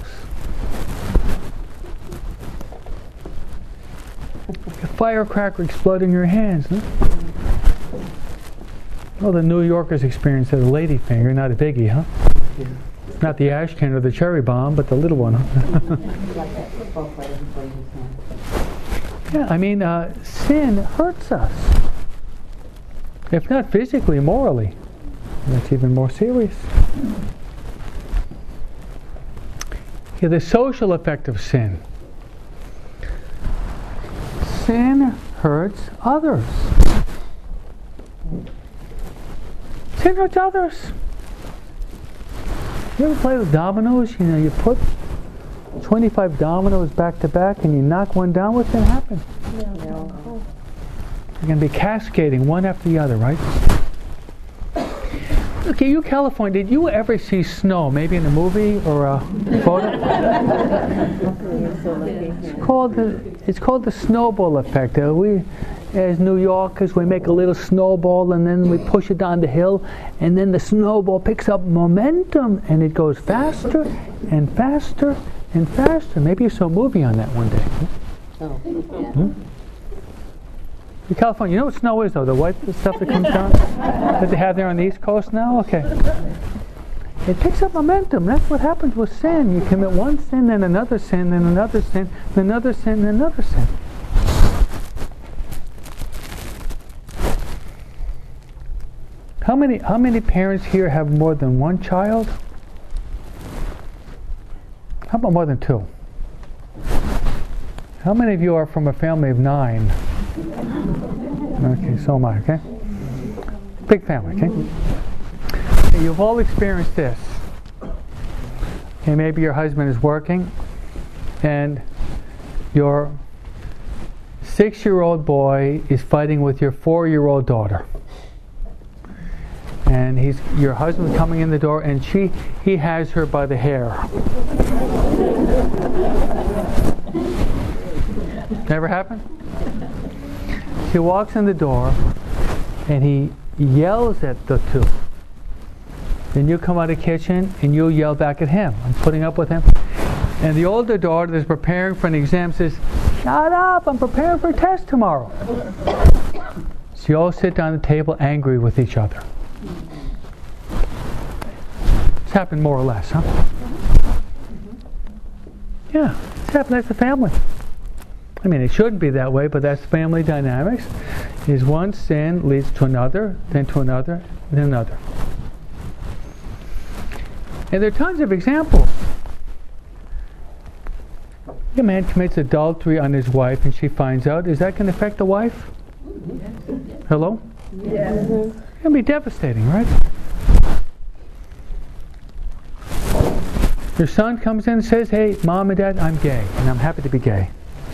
Like a firecracker exploding in your hands. Huh? Well, the New Yorkers experience a lady finger, not a biggie, huh? Yeah. Not the ash can or the cherry bomb, but the little one. Huh? Yeah, I mean, sin hurts us. If not physically, morally. That's even more serious. Yeah, the social effect of sin. Sin hurts others. Sin hurts others. You ever play with dominoes? You know, you put 25 dominoes back to back and you knock one down, what's going to happen? No. You're going to be cascading one after the other, right? Okay, you California, did you ever see snow, maybe in a movie or a photo? It's called the snowball effect. We, as New Yorkers, we make a little snowball and then we push it down the hill, and then the snowball picks up momentum and it goes faster and faster and faster. Maybe you saw a movie on that one day. In California, you know what snow is, though? The white stuff that comes down that they have there on the East Coast now? Okay. It picks up momentum. That's what happens with sin. You commit one sin, then another sin, then another sin, then another sin, then another sin. How many parents here have more than one child? How about more than two? How many of you are from a family of 9? Okay, so am I, okay? Big family, okay? Okay, you've all experienced this. Okay, maybe your husband is working and your 6-year-old boy is fighting with your 4-year-old daughter. And your husband's coming in the door and he has her by the hair. Never happened? He walks in the door and he yells at the two. Then you come out of the kitchen and you yell back at him. I'm putting up with him. And the older daughter that's preparing for an exam says, "Shut up, I'm preparing for a test tomorrow." So you all sit down at the table angry with each other. It's happened more or less, huh? Yeah, it's happened. That's the family. I mean, it shouldn't be that way, but that's family dynamics. Is one sin leads to another, then to another, then another. And there are tons of examples. A man commits adultery on his wife and she finds out. Is that going to affect the wife? Hello? Yeah. It's going to be devastating, right? Your son comes in and says, "Hey, Mom and Dad, I'm gay, and I'm happy to be gay."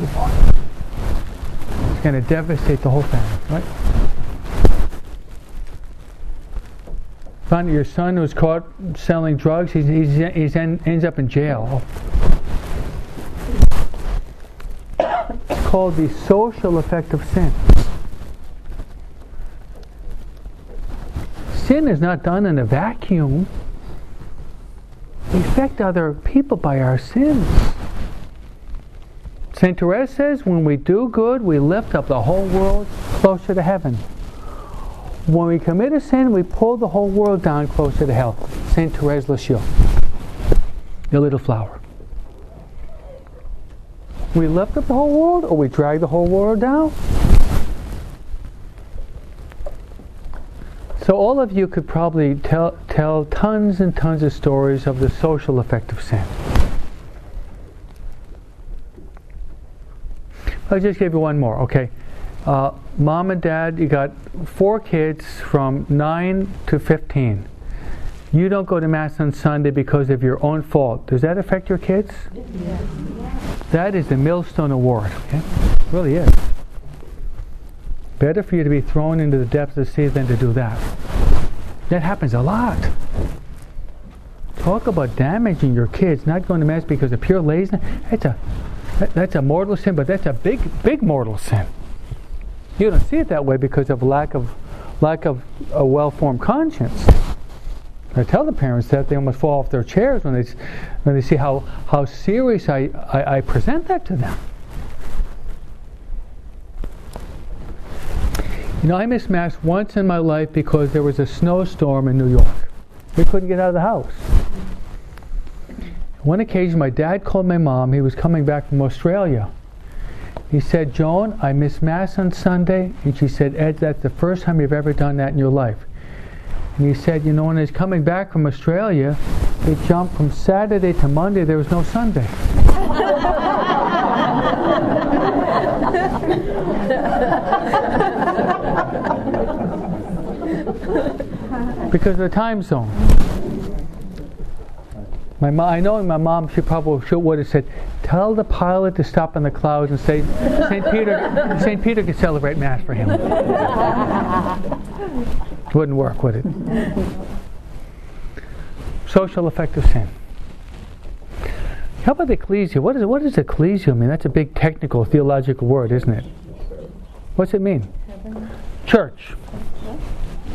It's going to devastate the whole family, right? Find your son who's caught selling drugs, he ends up in jail. It's called the social effect of sin. Sin is not done in a vacuum. We affect other people by our sins. St. Therese says, when we do good, we lift up the whole world closer to heaven. When we commit a sin, we pull the whole world down closer to hell. St. Therese Lisieux, the little flower. We lift up the whole world, or we drag the whole world down? So all of you could probably tell tons and tons of stories of the social effect of sin. I'll just give you one more, okay? Mom and Dad, you got 4 kids from 9 to 15. You don't go to Mass on Sunday because of your own fault. Does that affect your kids? Yeah. That is the Millstone Award, okay? It really is. Better for you to be thrown into the depths of the sea than to do that. That happens a lot. Talk about damaging your kids, not going to Mass because of pure laziness. That's a mortal sin, but that's a big mortal sin. You don't see it that way because of lack of a well-formed conscience. I tell the parents that they almost fall off their chairs when they see how serious I present that to them. You know, I missed Mass once in my life because there was a snowstorm in New York. We couldn't get out of the house. One occasion, my dad called my mom. He was coming back from Australia. He said, "Joan, I missed Mass on Sunday." And she said, "Ed, that's the first time you've ever done that in your life." And he said, "You know, when he's coming back from Australia, he jumped from Saturday to Monday. There was no Sunday." Because of the time zone. I know my mom, she would have said, "Tell the pilot to stop in the clouds and say St. Peter can celebrate Mass for him." Wouldn't work, would it? Social effect of sin. How about the ecclesia? What does ecclesia mean? That's a big technical theological word, isn't it? What's it mean? Church.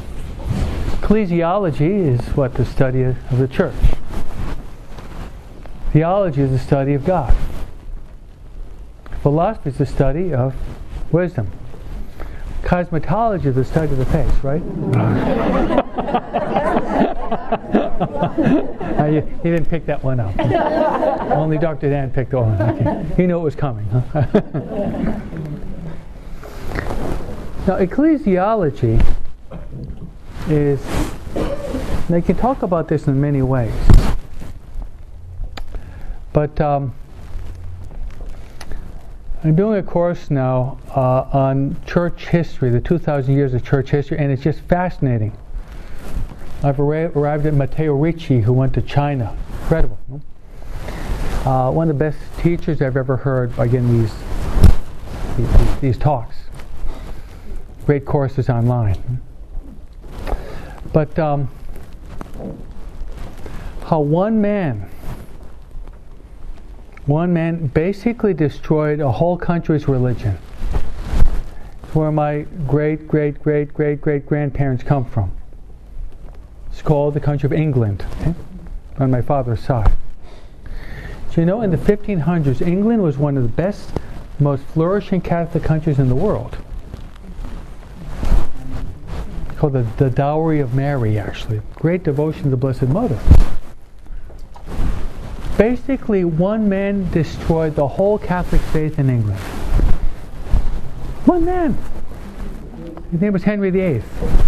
Ecclesiology is what? The study of the church. Theology is the study of God. Philosophy is the study of wisdom. Cosmetology is the study of the face, right? You didn't pick that one up. Only Dr. Dan picked the one. Okay. He knew it was coming. Huh? Now, ecclesiology is, they can talk about this in many ways. But I'm doing a course now on church history, the 2,000 years of church history, and it's just fascinating. I've arrived at Matteo Ricci, who went to China. Incredible. One of the best teachers I've ever heard by giving these talks. Great courses online. But how one man basically destroyed a whole country's religion. It's where my great-great-great-great-great-grandparents come from. It's called the country of England, okay? On my father's side. So you know, in the 1500s, England was one of the best, most flourishing Catholic countries in the world. It's called the Dowry of Mary, actually. Great devotion to the Blessed Mother. Basically, one man destroyed the whole Catholic faith in England. One man. His name was Henry VIII.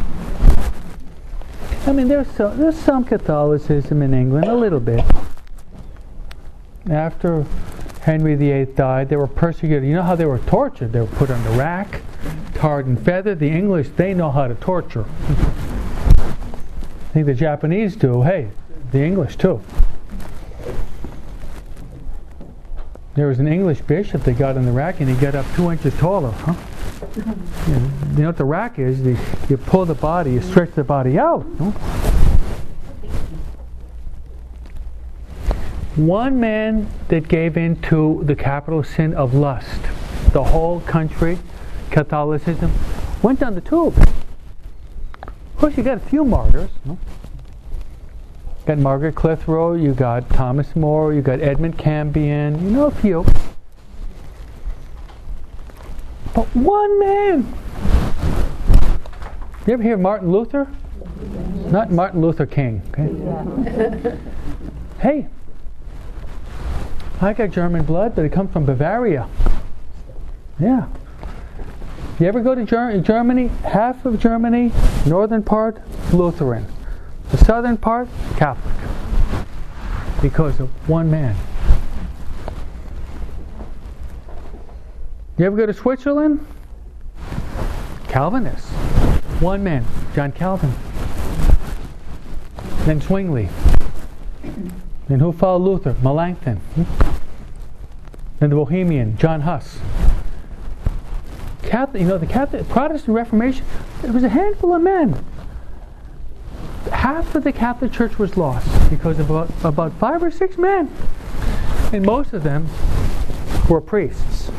I mean, there's some Catholicism in England, a little bit. After Henry VIII died, they were persecuted. You know how they were tortured? They were put on the rack, tarred and feathered. The English, they know how to torture. I think the Japanese do. Hey, the English too. There was an English bishop that got on the rack and he got up 2 inches taller. Huh? You know what the rack is? You pull the body, you stretch the body out. Huh? One man that gave in to the capital sin of lust, the whole country, Catholicism, went down the tube. Of course, you got a few martyrs. Huh? You got Margaret Clitheroe, you got Thomas More, you got Edmund Campion, you know a few. But one man. You ever hear Martin Luther? Not Martin Luther King. Okay? Yeah. Hey, I got German blood, but it comes from Bavaria. Yeah. You ever go to Germany? Half of Germany, northern part, Lutheran. The southern part, Catholic. Because of one man. You ever go to Switzerland? Calvinist. One man, John Calvin. Then Zwingli. Then who followed Luther? Melanchthon. Then the Bohemian, John Huss. Catholic, the Catholic Protestant Reformation, it was a handful of men. Half of the Catholic Church was lost because of about 5 or 6 men. And most of them were priests.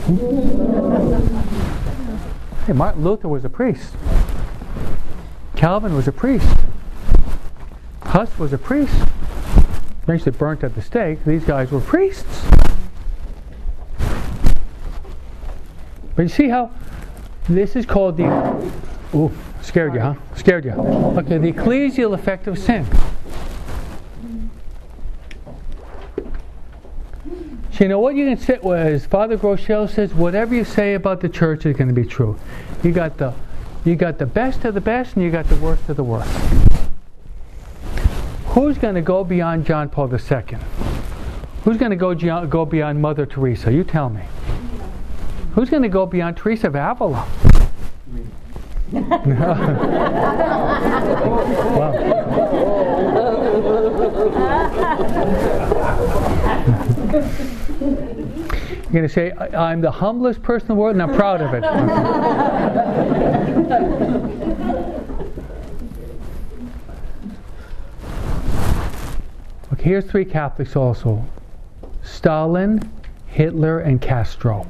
Hey, Martin Luther was a priest. Calvin was a priest. Huss was a priest. Eventually burnt at the stake. These guys were priests. But you see how this is called the... Ooh, scared you, huh? Scared you. Okay, the ecclesial effect of sin. So you know what you can say, as Father Groeschel says, whatever you say about the church is going to be true. You got the best of the best and you got the worst of the worst. Who's going to go beyond John Paul II? Who's going to go beyond Mother Teresa? You tell me. Who's going to go beyond Teresa of Avila? Wow. You're going to say, I'm the humblest person in the world and I'm proud of it. Okay, here's 3 Catholics also. Stalin, Hitler, and Castro.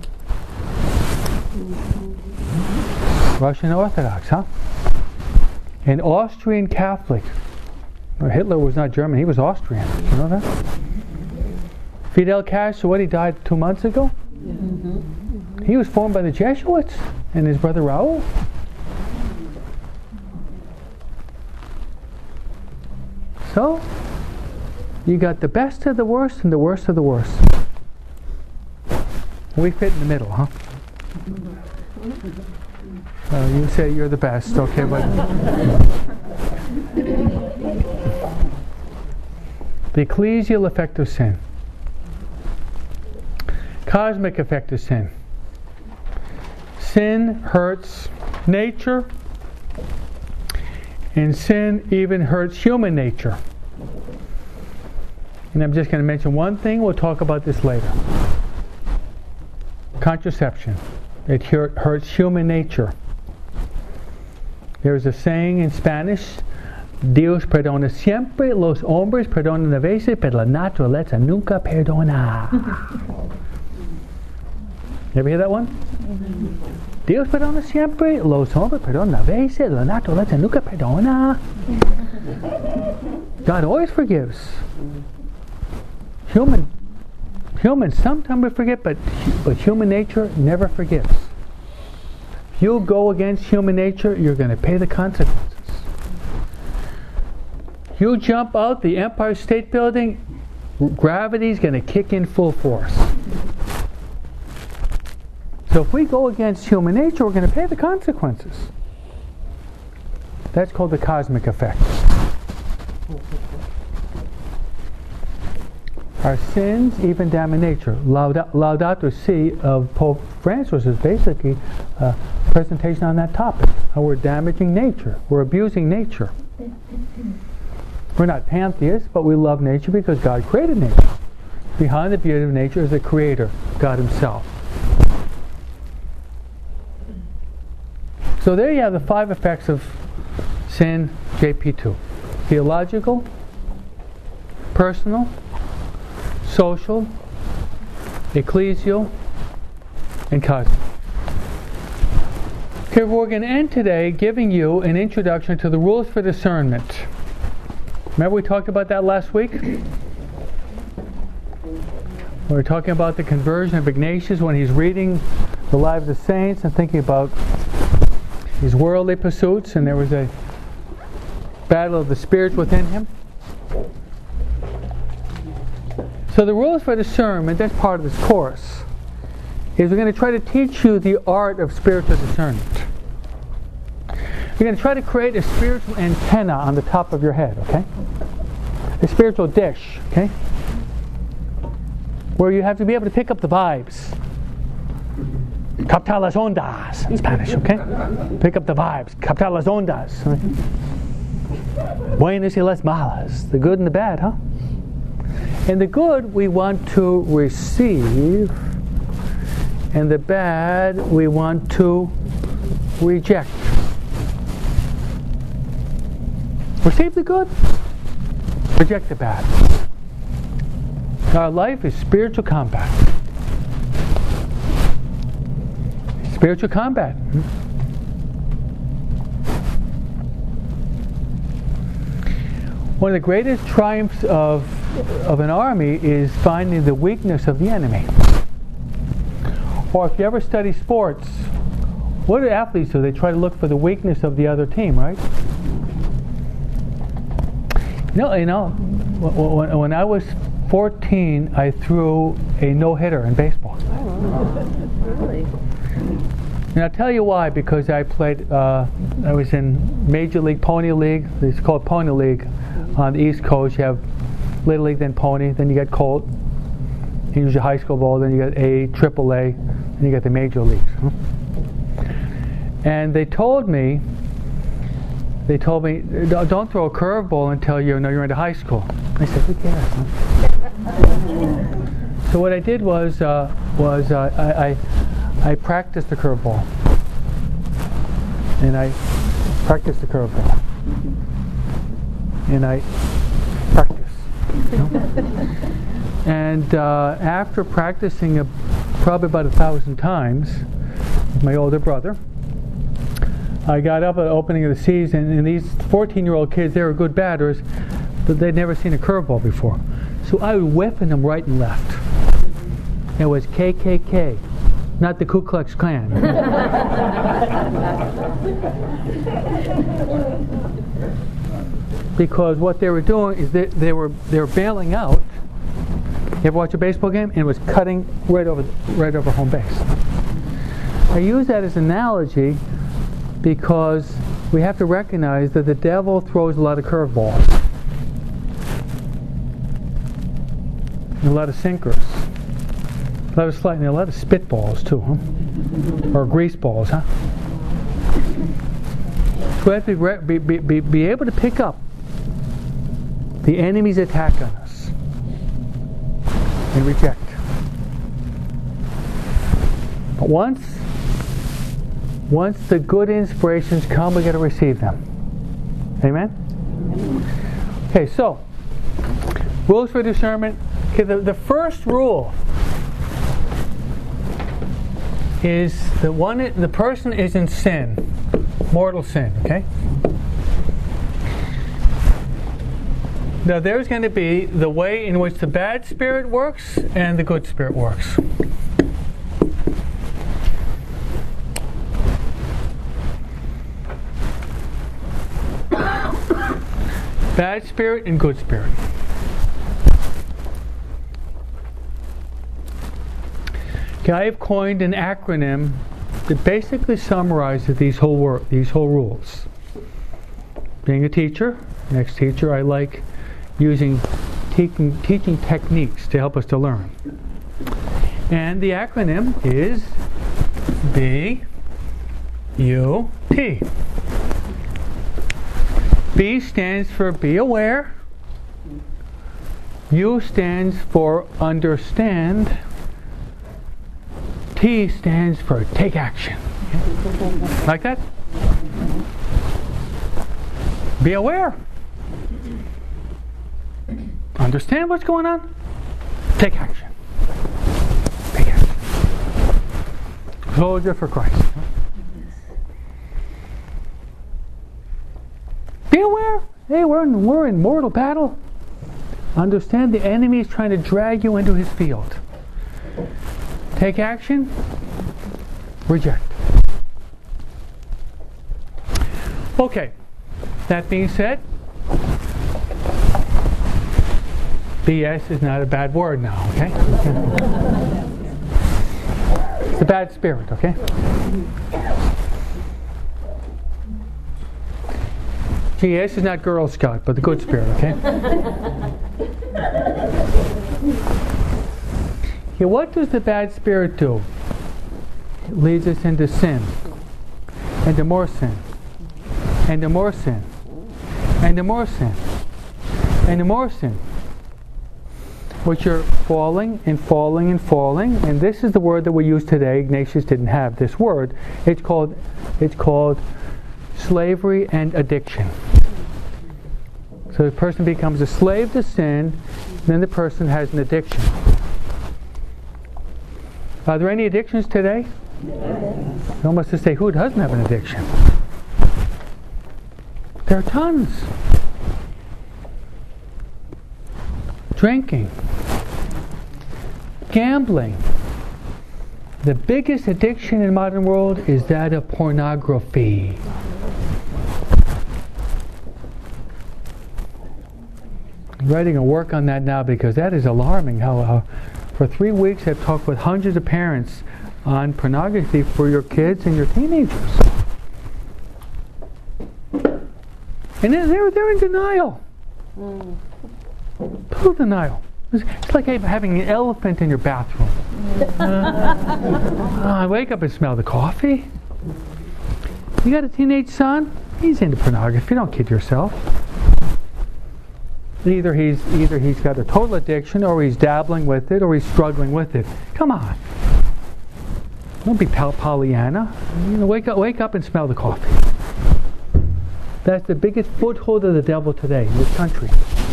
Russian Orthodox, huh? An Austrian Catholic. Hitler was not German, he was Austrian. You know that? Fidel Castro, he died 2 months ago? He was formed by the Jesuits and his brother Raul. So, you got the best of the worst and the worst of the worst. We fit in the middle, huh? You say you're the best, okay, but the ecclesial effect of sin. Cosmic effect of sin. Sin hurts nature, and sin even hurts human nature. And I'm just going to mention one thing, we'll talk about this later. Contraception. It hurts human nature. There's a saying in Spanish, Dios perdona siempre, los hombres perdonan a veces, pero la naturaleza nunca perdona. You ever hear that one? Dios perdona siempre, los hombres perdonan a veces, la naturaleza nunca perdona. God always forgives. Humans sometimes we forget, but human nature never forgives. If you go against human nature, you're going to pay the consequences. You jump out the Empire State Building, gravity's going to kick in full force. So if we go against human nature, we're going to pay the consequences. That's called the cosmic effect. Our sins even damage nature. Laudato Si of Pope Francis is basically a presentation on that topic. How we're damaging nature. We're abusing nature. We're not pantheists, but we love nature because God created nature. Behind the beauty of nature is the Creator, God Himself. So there you have the 5 effects of sin, JP2. Theological, personal, social, ecclesial, and cosmic. Okay, we're going to end today giving you an introduction to the rules for discernment. Remember we talked about that last week? We were talking about the conversion of Ignatius when he's reading the lives of saints and thinking about his worldly pursuits, and there was a battle of the spirits within him. So the rules for discernment, that's part of this course, is we're going to try to teach you the art of spiritual discernment. We're going to try to create a spiritual antenna on the top of your head, okay? A spiritual dish, okay? Where you have to be able to pick up the vibes. Captar las ondas in Spanish, okay? Pick up the vibes. Captar las ondas. Buenas y las malas. The good and the bad, huh? And the good we want to receive, and the bad we want to reject. Receive the good, reject the bad. Our life is spiritual combat. Spiritual combat. One of the greatest triumphs of an army is finding the weakness of the enemy. Or if you ever study sports, what do athletes do? They try to look for the weakness of the other team, right? You know, when I was 14, I threw a no-hitter in baseball. Really? And I'll tell you why, because I played, I was in Major League Pony League. It's called Pony League on the East Coast. You have Little League, then Pony, then you got Colt, you use your high school ball, then you got A, Triple A, and you got the Major Leagues. And they told me, don't throw a curveball until you're into high school. I said, who cares? So what I did was I practiced the curveball. And I practiced the curveball. And I practiced. And after practicing probably about 1,000 times with my older brother, I got up at the opening of the season, and these 14-year-old kids, they were good batters, but they'd never seen a curveball before. So I was whipping them right and left. It was KKK, not the Ku Klux Klan. Because what they were doing is they were bailing out. You ever watch a baseball game? And it was cutting right over home base. I use that as an analogy because we have to recognize that the devil throws a lot of curveballs, and a lot of sinkers, a lot of sliding, a lot of spitballs too, huh? Or grease balls, huh? So we have to be able to pick up the enemy's attack on us and reject. But once the good inspirations come, we got to receive them. Amen? Okay, so rules for discernment. Okay, the first rule is the person is in sin, mortal sin. Okay. Now there's going to be the way in which the bad spirit works and the good spirit works. Bad spirit and good spirit. Okay, I have coined an acronym that basically summarizes these whole rules. Being a teacher, next teacher, I like using teaching techniques to help us to learn. And the acronym is B-U-T. B stands for be aware. U stands for understand. T stands for take action. Like that? Be aware. Understand what's going on. Take action. Take action. Soldier for Christ. Be aware. Hey, we're in mortal battle. Understand the enemy is trying to drag you into his field. Take action. Reject. Okay. That being said, BS is not a bad word now, okay? It's a bad spirit, okay? GS is not Girl Scout, but the good spirit, okay? Okay, what does the bad spirit do? It leads us into sin, into more sin, into more sin, into more sin, into more sin. Which are falling and falling and falling, and this is the word that we use today. Ignatius didn't have this word. It's called slavery and addiction. So the person becomes a slave to sin, then the person has an addiction. Are there any addictions today? Yes. Almost to say, who doesn't have an addiction? There are tons. Drinking, gambling. The biggest addiction in the modern world is that of pornography. I'm writing a work on that now because that is alarming. How for 3 weeks I've talked with hundreds of parents on pornography for your kids and your teenagers, and they're in denial. Total denial. It's like having an elephant in your bathroom. I wake up and smell the coffee. You got a teenage son? He's into pornography. Don't kid yourself. Either he's got a total addiction, or he's dabbling with it, or he's struggling with it. Come on. Don't be Pollyanna. Wake up and smell the coffee. That's the biggest foothold of the devil today in this country.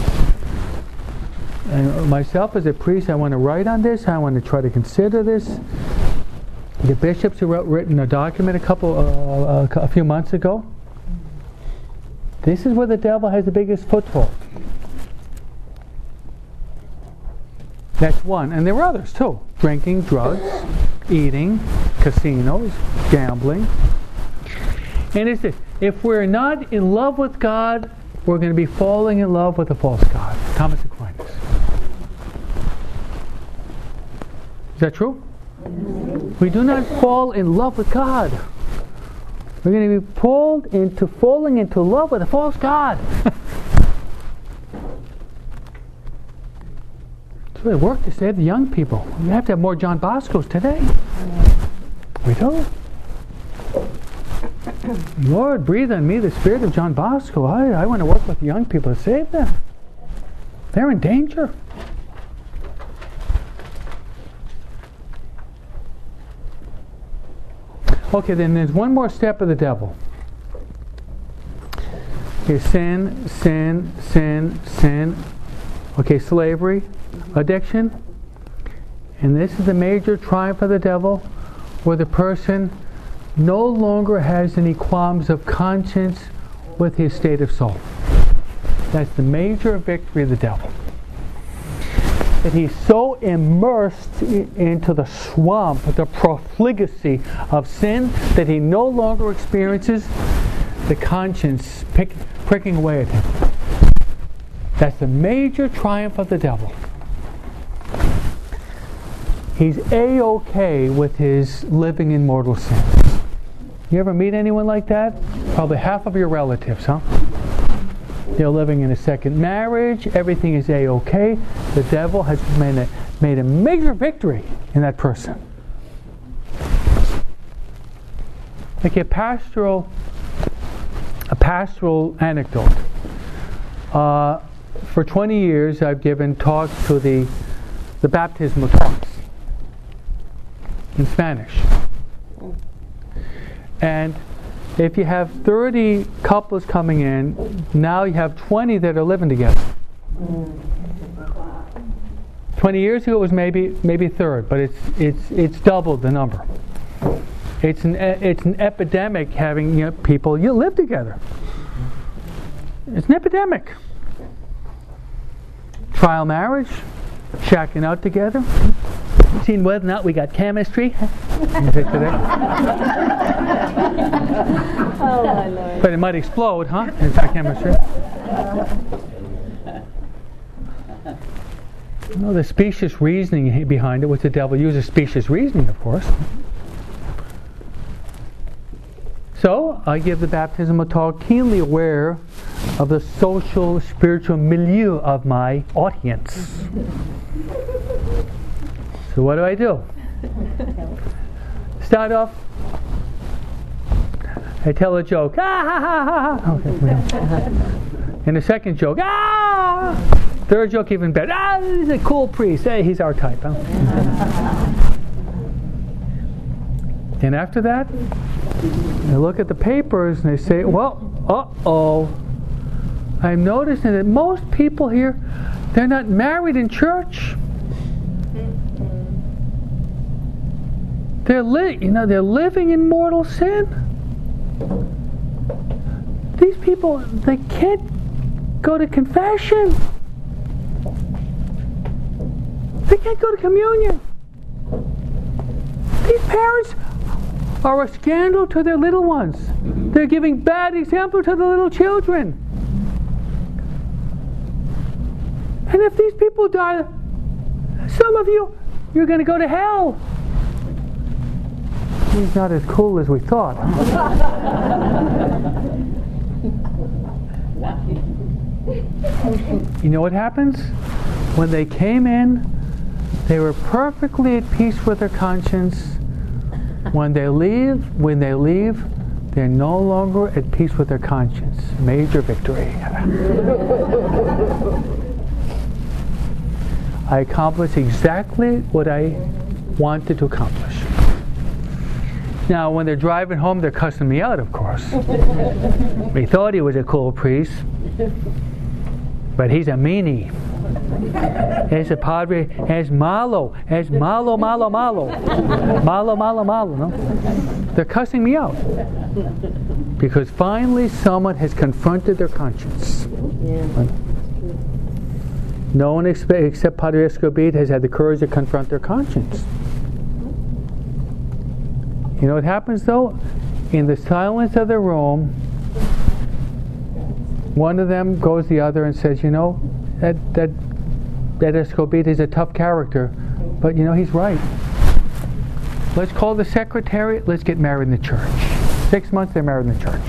And myself as a priest, I want to write on this. I want to try to consider this. The bishops who written a document a few months ago. This is where the devil has the biggest foothold. That's one. And there were others too. Drinking, drugs, eating, casinos, gambling. And it's this. If we're not in love with God, we're going to be falling in love with a false God. Thomas Aquinas. Is that true? We do not fall in love with God. We're going to be pulled into falling into love with a false God. It's really work to save the young people. We have to have more John Boscos today. We do. Lord, breathe on me the spirit of John Bosco. I want to work with the young people to save them. They're in danger. Okay, then there's one more step of the devil. Okay, sin, sin, sin, sin. Okay, slavery, addiction. And this is the major triumph of the devil, where the person no longer has any qualms of conscience with his state of soul. That's the major victory of the devil. That he's so immersed into the swamp, the profligacy of sin, that he no longer experiences the conscience pricking away at him. That's the major triumph of the devil. He's A-OK with his living in mortal sin. You ever meet anyone like that? Probably half of your relatives, huh? They're living in a second marriage. Everything is A-OK. The devil has made a major victory in that person. Like a pastoral anecdote. For 20 years, I've given talks to the baptismal talks in Spanish. And if you have 30 couples coming in, now you have 20 that are living together. 20 years ago it was maybe a third, but it's doubled the number. It's an epidemic having people you live together. It's an epidemic. Trial marriage, shacking out together. Seen whether or not we got chemistry. Oh my Lord. But it might explode, huh? It's not chemistry. No, the specious reasoning behind it, which the devil uses specious reasoning, of course. So, I give the baptismal talk keenly aware of the social, spiritual milieu of my audience. So what do? Start off, I tell a joke. Ah, ha, ha, ha. Okay. And the second joke. Ah! Third joke even better. Ah, he's a cool priest. Hey, he's our type. Huh? And after that, they look at the papers and they say, well, uh-oh. I'm noticing that most people here, they're not married in church. They're living in mortal sin. These people, they can't go to confession. They can't go to communion. These parents are a scandal to their little ones. They're giving bad example to the little children. And if these people die, some of you're going to go to hell. He's not as cool as we thought. You know what happens? When they came in, they were perfectly at peace with their conscience. When they leave, they're no longer at peace with their conscience. Major victory. I accomplished exactly what I wanted to accomplish. Now, when they're driving home, they're cussing me out, of course. We thought he was a cool priest, but he's a meanie. He's a padre, he's malo, malo, no? They're cussing me out. Because finally someone has confronted their conscience. Yeah. No one except Padre Escobedo has had the courage to confront their conscience. You know what happens though? In the silence of the room, one of them goes to the other and says, you know, that Escobedo is a tough character, but you know, he's right. Let's call the secretary, let's get married in the church. 6 months they're married in the church.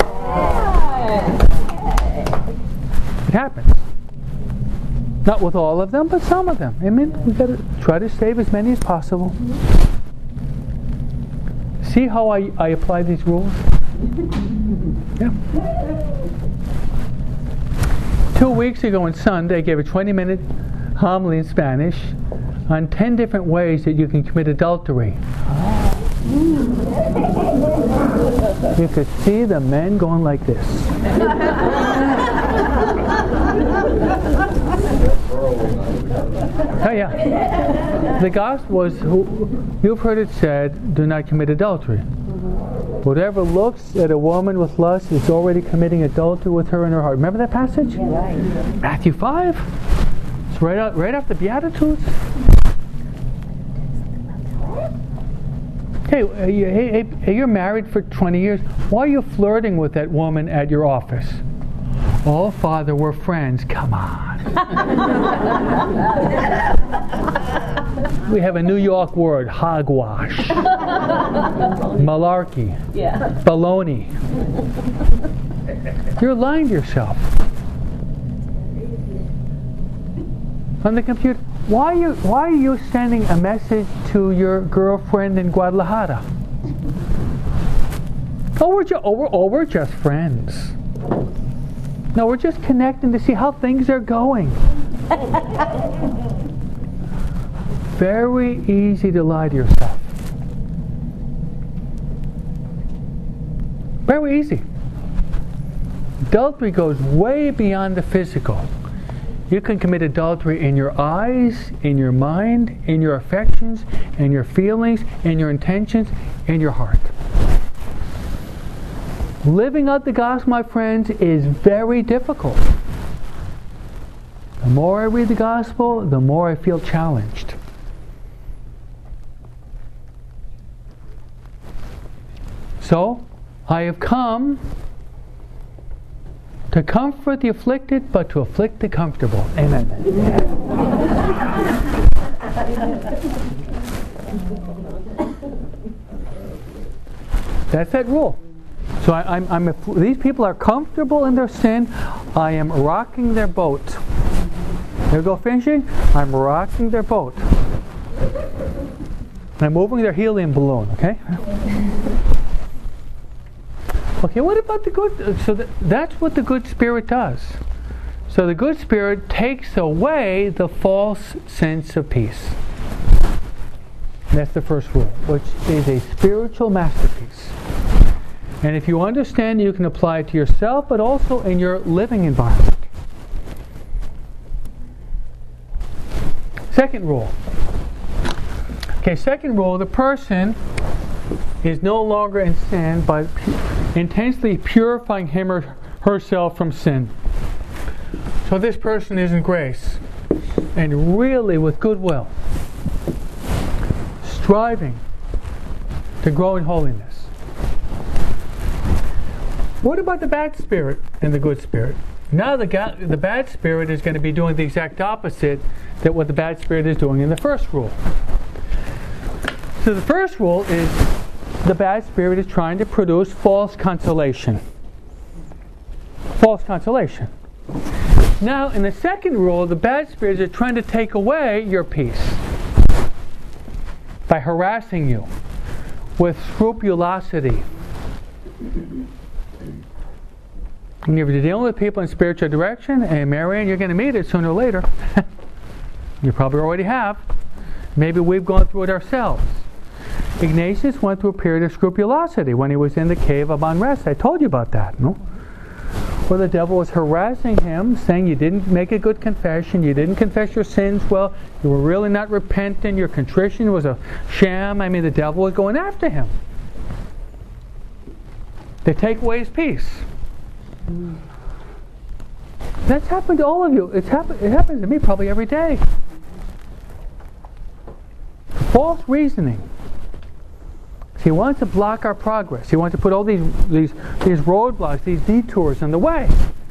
It happens. Not with all of them, but some of them. I mean, we've got to try to save as many as possible. See how I apply these rules? Yeah. 2 weeks ago on Sunday, I gave a 20-minute homily in Spanish on 10 different ways that you can commit adultery. You could see the men going like this. Oh yeah. The gospel was, you've heard it said, do not commit adultery. Whoever looks at a woman with lust is already committing adultery with her in her heart. Remember that passage? Yeah, right. Matthew 5. It's right after Beatitudes. Hey, you're married for 20 years. Why are you flirting with that woman at your office? Oh, Father, we're friends. Come on. We have a New York word, hogwash. Malarkey. Yeah. Baloney. You're lying to yourself. On the computer. Why are you sending a message to your girlfriend in Guadalajara? We're just friends. No, we're just connecting to see how things are going. Very easy to lie to yourself. Very easy. Adultery goes way beyond the physical. You can commit adultery in your eyes, in your mind, in your affections, in your feelings, in your intentions, in your heart. Living out the gospel, my friends, is very difficult. The more I read the gospel, the more I feel challenged. So, I have come to comfort the afflicted, but to afflict the comfortable. Amen. That's that rule. So these people are comfortable in their sin. I am rocking their boat. They go fishing. I'm rocking their boat. I'm moving their helium balloon. Okay. Okay, what about the good? So that's what the good spirit does. So the good spirit takes away the false sense of peace. That's the first rule, which is a spiritual masterpiece. And if you understand, you can apply it to yourself, but also in your living environment. Second rule. Okay, second rule, the person is no longer in sin by intensely purifying him or herself from sin. So this person is in grace and really with goodwill, striving to grow in holiness. What about the bad spirit and the good spirit? Now the bad spirit is going to be doing the exact opposite that what the bad spirit is doing in the first rule. So the first rule is the bad spirit is trying to produce false consolation. False consolation. Now in the second rule, the bad spirits are trying to take away your peace by harassing you with scrupulosity. And if you're dealing with people in spiritual direction, and Marianne, you're going to meet it sooner or later. You probably already have. Maybe we've gone through it ourselves. Ignatius went through a period of scrupulosity when he was in the cave of unrest. I told you about that, no? Where the devil was harassing him, saying you didn't make a good confession, you didn't confess your sins well, you were really not repentant, your contrition was a sham. I mean, the devil was going after him to take away his peace. That's happened to all of you. It happens to me probably every day. False reasoning. He wants to block our progress. He wants to put all these roadblocks, these detours in the way.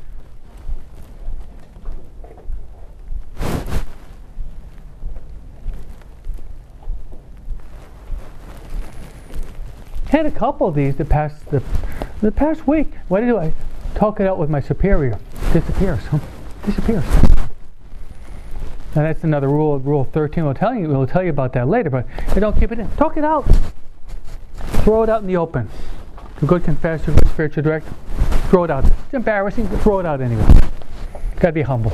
Had a couple of these the past week. What do I talk it out with my superior? Disappears. Disappears. Now that's another rule. Rule 13 will tell you about that later. But don't keep it in. Talk it out. Throw it out in the open. A good confessor, a good spiritual director. Throw it out. It's embarrassing, but throw it out anyway. Got to be humble.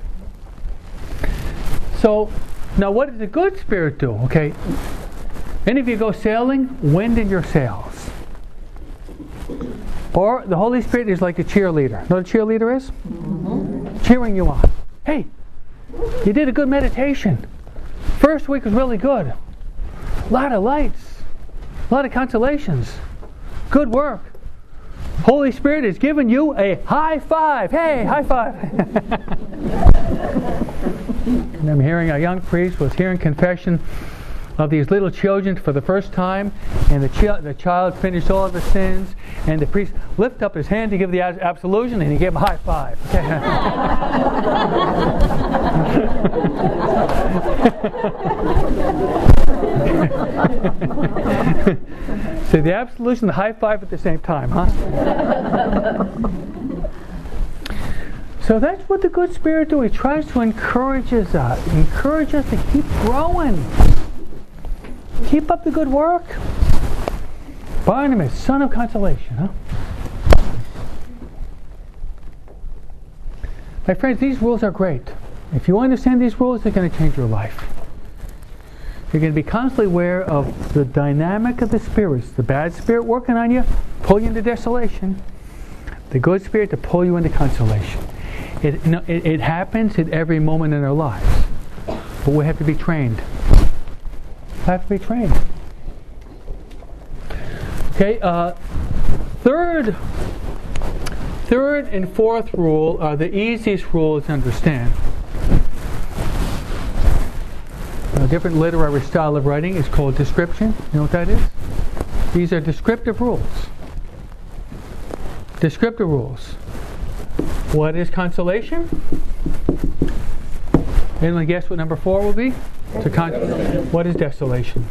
So now, what does a good spirit do? Okay. Any of you go sailing? Wind in your sails. Or the Holy Spirit is like a cheerleader. Know what a cheerleader is? Mm-hmm. Cheering you on. Hey, you did a good meditation. First week was really good. A lot of lights. A lot of consolations. Good work. Holy Spirit is giving you a high five. Hey, high five. And I'm hearing a young priest was hearing confession of these little children for the first time, and the child finished all of the sins, and the priest lifted up his hand to give the absolution, and he gave him a high five. So the absolution and the high five at the same time, huh? So that's what the good spirit do. He tries to encourage us to keep growing. Keep up the good work. Barnabas, son of consolation, huh? My friends, these rules are great. If you understand these rules, they're going to change your life. You're going to be constantly aware of the dynamic of the spirits. The bad spirit working on you, pull you into desolation. The good spirit to pull you into consolation. It happens at every moment in our lives. But we have to be trained. Have to be trained. Okay, third and fourth rule are the easiest rules to understand. A different literary style of writing is called description. You know what that is? These are descriptive rules. Descriptive rules. What is consolation? Anyone guess what number 4 will be? What is desolation?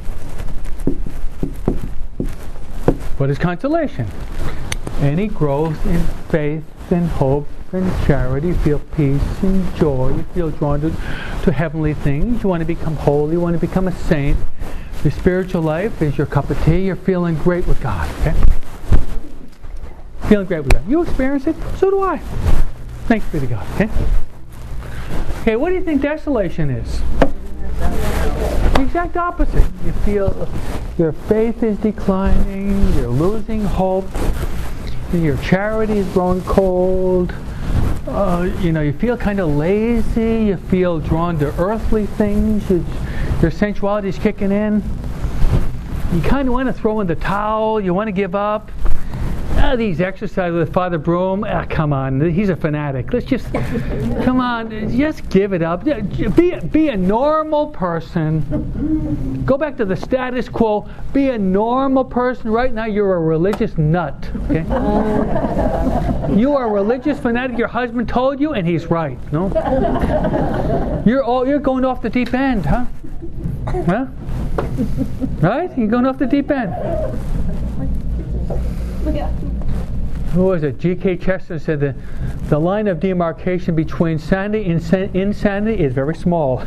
What is consolation? Any growth in faith and hope and charity. You feel peace and joy. You feel drawn to heavenly things. You want to become holy. You want to become a saint. Your spiritual life is your cup of tea. You're feeling great with God. Okay? Feeling great with God. You experience it. So do I. Thanks be to God. Okay? Okay, what do you think desolation is? The exact opposite. You feel your faith is declining, you're losing hope, your charity is growing cold, you feel kind of lazy, you feel drawn to earthly things, your sensuality is kicking in. You kind of want to throw in the towel, you want to give up. These exercises with Father Broom, come on, he's a fanatic. Let's just, come on, just give it up. Be a normal person. Go back to the status quo. Be a normal person. Right now you're a religious nut. Okay? You are a religious fanatic. Your husband told you, and he's right. No? You're going off the deep end, huh? Huh? Right? You're going off the deep end. Who was it? G.K. Chesterton said that the line of demarcation between sanity and insanity is very small.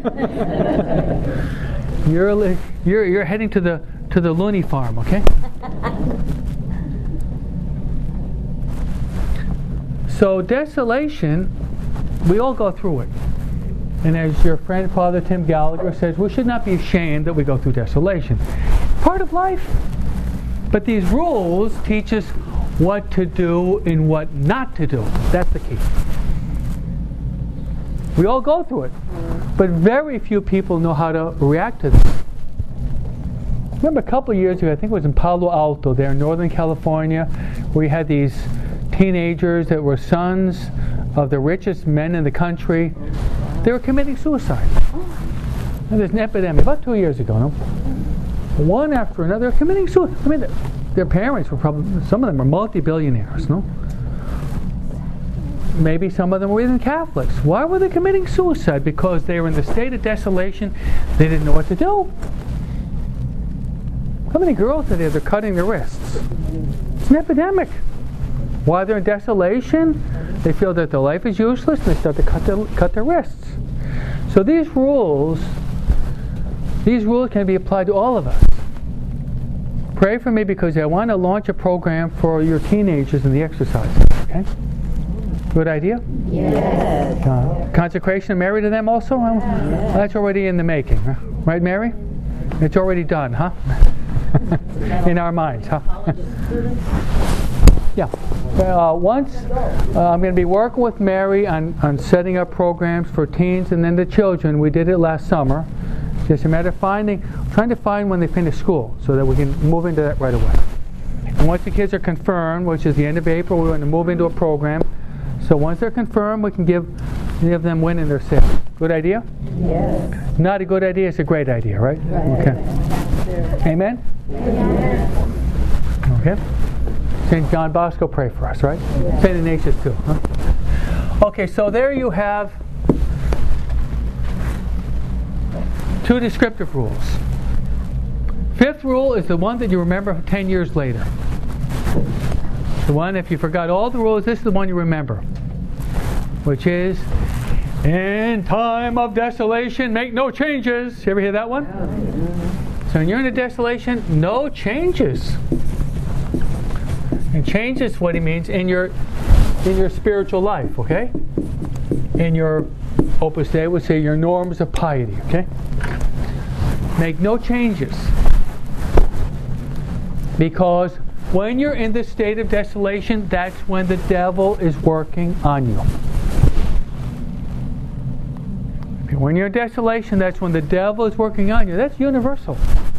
You're heading to the loony farm, okay? So desolation, we all go through it. And as your friend Father Tim Gallagher says, we should not be ashamed that we go through desolation. Part of life. But these rules teach us what to do and what not to do. That's the key. We all go through it, but very few people know how to react to them. Remember a couple of years ago, I think it was in Palo Alto, there in Northern California, where we had these teenagers that were sons of the richest men in the country, they were committing suicide. And there's an epidemic about 2 years ago. No? One after another, they're committing suicide. I mean, their parents were probably, some of them were multi-billionaires. No? Maybe some of them were even Catholics. Why were they committing suicide? Because they were in the state of desolation. They didn't know what to do. How many girls today they're cutting their wrists? It's an epidemic. While they're in desolation, they feel that their life is useless, and they start to cut their wrists. So these rules can be applied to all of us. Pray for me because I want to launch a program for your teenagers in the exercises. Okay? Good idea? Yes. Consecration of Mary to them also? Well, that's already in the making. Huh? Right, Mary? It's already done, huh? In our minds, huh? Yeah. Once I'm going to be working with Mary on setting up programs for teens and then the children. We did it last summer. Just a matter of trying to find when they finish school so that we can move into that right away. And once the kids are confirmed, which is the end of April, we're going to move into a program. So once they're confirmed, we can give them win in their sale. Good idea? Yes. Not a good idea, it's a great idea, right? Okay. Amen? Okay. St. John Bosco, pray for us, right? St. Ignatius too. Huh? Okay, so there you have 2 descriptive rules. 5th rule is the one that you remember 10 years later. The one, if you forgot all the rules, this is the one you remember. Which is, in time of desolation, make no changes. You ever hear that one? So when you're in a desolation, no changes. And change is what he means in your spiritual life, okay? In your Opus Dei would say your norms of piety, okay? Make no changes. Because when you're in this state of desolation, that's when the devil is working on you. When you're in desolation, that's when the devil is working on you. That's universal.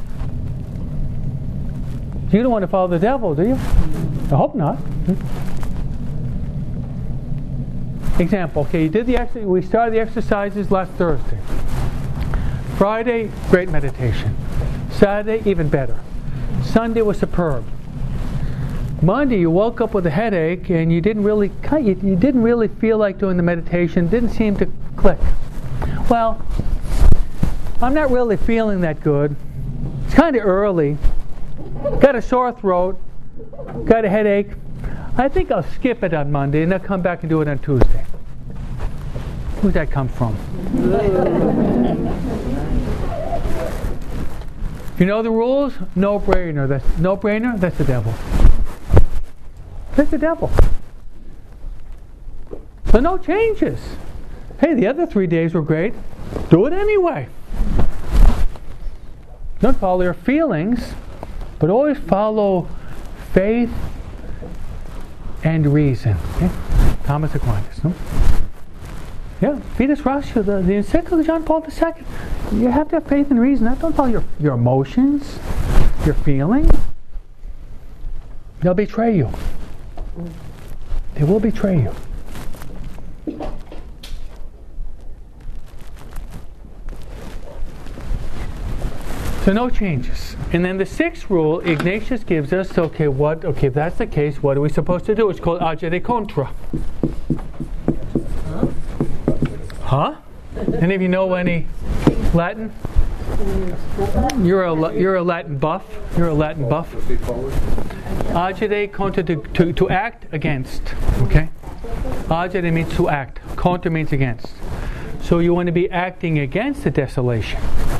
You don't want to follow the devil, do you? I hope not. Example, okay, we started the exercises last Thursday. Friday, great meditation. Saturday, even better. Sunday was superb. Monday, you woke up with a headache and you didn't really feel like doing the meditation. Didn't seem to click. Well, I'm not really feeling that good. It's kind of early. Got a sore throat. Got a headache. I think I'll skip it on Monday and I'll come back and do it on Tuesday. Who'd that come from? You know the rules? No brainer. That's the devil. That's the devil. So no changes. Hey, the other 3 days were great. Do it anyway. Don't follow your feelings, but always follow faith and reason. Okay? Thomas Aquinas. No? Yeah, Fides Ratio, the encyclical of John Paul II. You have to have faith and reason. Don't follow your emotions, your feelings. They'll betray you. They will betray you. So no changes. And then the 6th rule, Ignatius gives us, okay, if that's the case, what are we supposed to do? It's called agere contra. Huh? Any of you know any Latin? You're a Latin buff. You're a Latin buff. Agere contra, to act against. Okay? Agere means to act. Contra means against. So you want to be acting against the desolation.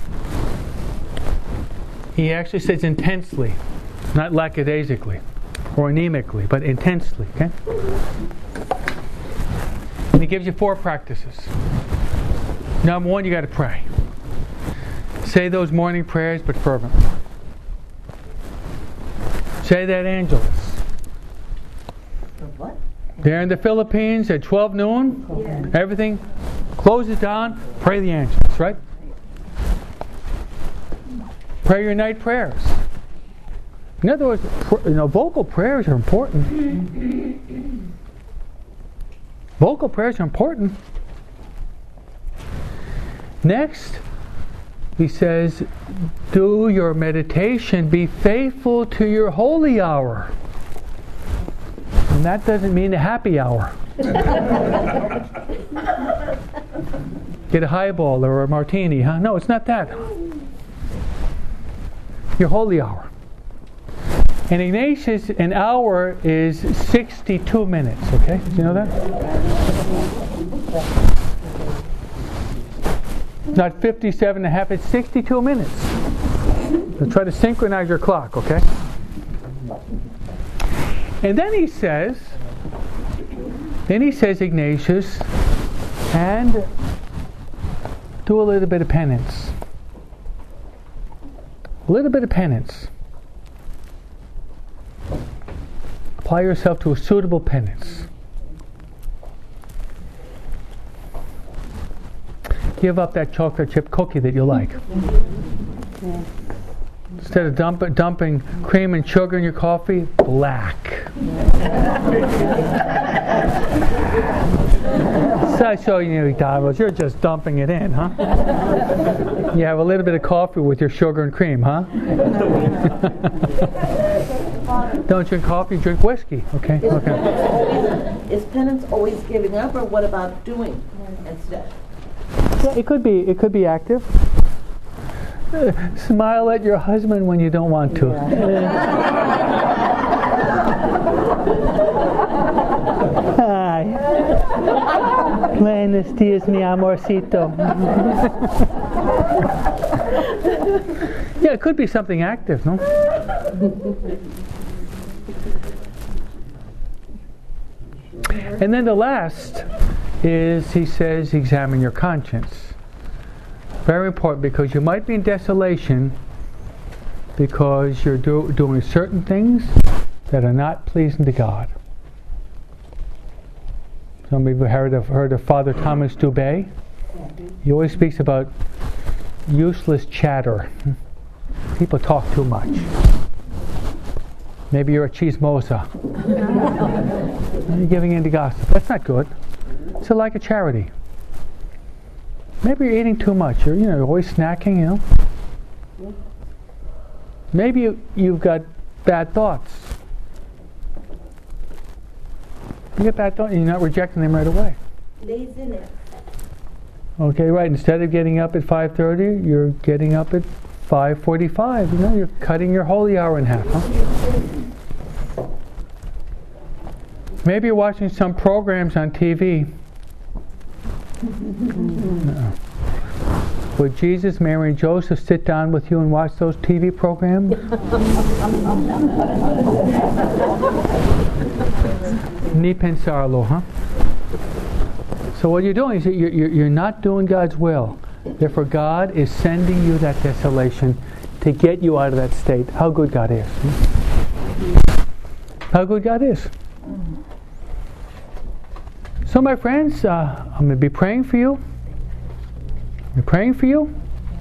He actually says intensely, not lackadaisically or anemically, but intensely. Okay? And he gives you 4 practices. Number 1, you got to pray. Say those morning prayers, but fervently. Say that Angelus. What? There in the Philippines at 12 noon, Yeah. everything closes down. Pray the Angelus, right? Pray your night prayers. In other words, vocal prayers are important. Vocal prayers are important. Next, he says, do your meditation, be faithful to your holy hour. And that doesn't mean a happy hour. Get a highball or a martini, huh? No, it's not that. Your holy hour. And Ignatius, an hour is 62 minutes, okay? Do you know that? Not 57 and a half, it's 62 minutes. So try to synchronize your clock, okay? And then he says, Ignatius, and do a little bit of penance. A little bit of penance. Apply yourself to a suitable penance. Give up that chocolate chip cookie that you like. Instead of dumping cream and sugar in your coffee, black. So I show you, McDonald's, you're just dumping it in, huh? You have a little bit of coffee with your sugar and cream, huh? Don't drink coffee, drink whiskey. Okay. Is penance always giving up, or what about doing instead? Yeah, it could be active. Smile at your husband when you don't want to. Hi. Buenos dias, mi amorcito. Yeah, it could be something active, no? And then the last is, he says, examine your conscience. Very important, because you might be in desolation because you're doing certain things that are not pleasing to God. Some of you heard of Father Thomas Dubay. He always speaks about useless chatter. People talk too much. Maybe you're a chismosa. You're giving in to gossip. That's not good. It's like a charity. Maybe you're eating too much. You're always snacking, Maybe you've got bad thoughts. You get bad thoughts and you're not rejecting them right away. Laziness. Okay, right. Instead of getting up at 5:30, you're getting up at 5:45. You're cutting your holy hour in half, huh? Maybe you're watching some programs on TV. No. Would Jesus, Mary, and Joseph sit down with you and watch those TV programs? Ni pensarlo, huh? So what you're doing is you're not doing God's will. Therefore, God is sending you that desolation to get you out of that state. How good God is. How good God is. So my friends, I'm going to be praying for you. We're praying for you.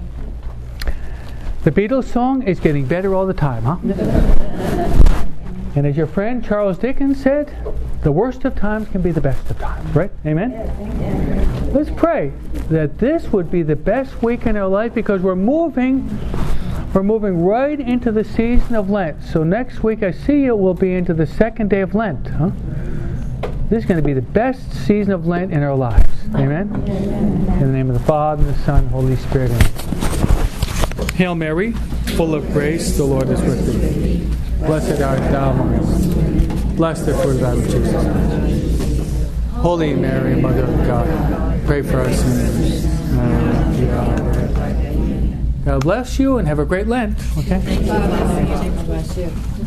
The Beatles song is getting better all the time, huh? And as your friend Charles Dickens said, the worst of times can be the best of times, right? Amen? Let's pray that this would be the best week in our life, because we're moving right into the season of Lent. So next week I see it will be into the second day of Lent, huh? This is going to be the best season of Lent in our lives. Amen? In the name of the Father, and the Son, and the Holy Spirit. Amen. Hail Mary, full of grace, the Lord is with thee. Blessed art thou among us. Blessed the fruit of thy womb, Jesus. Holy Mary, Mother of God, pray for us sinners. God bless you and have a great Lent. Okay? Thank you. God bless you.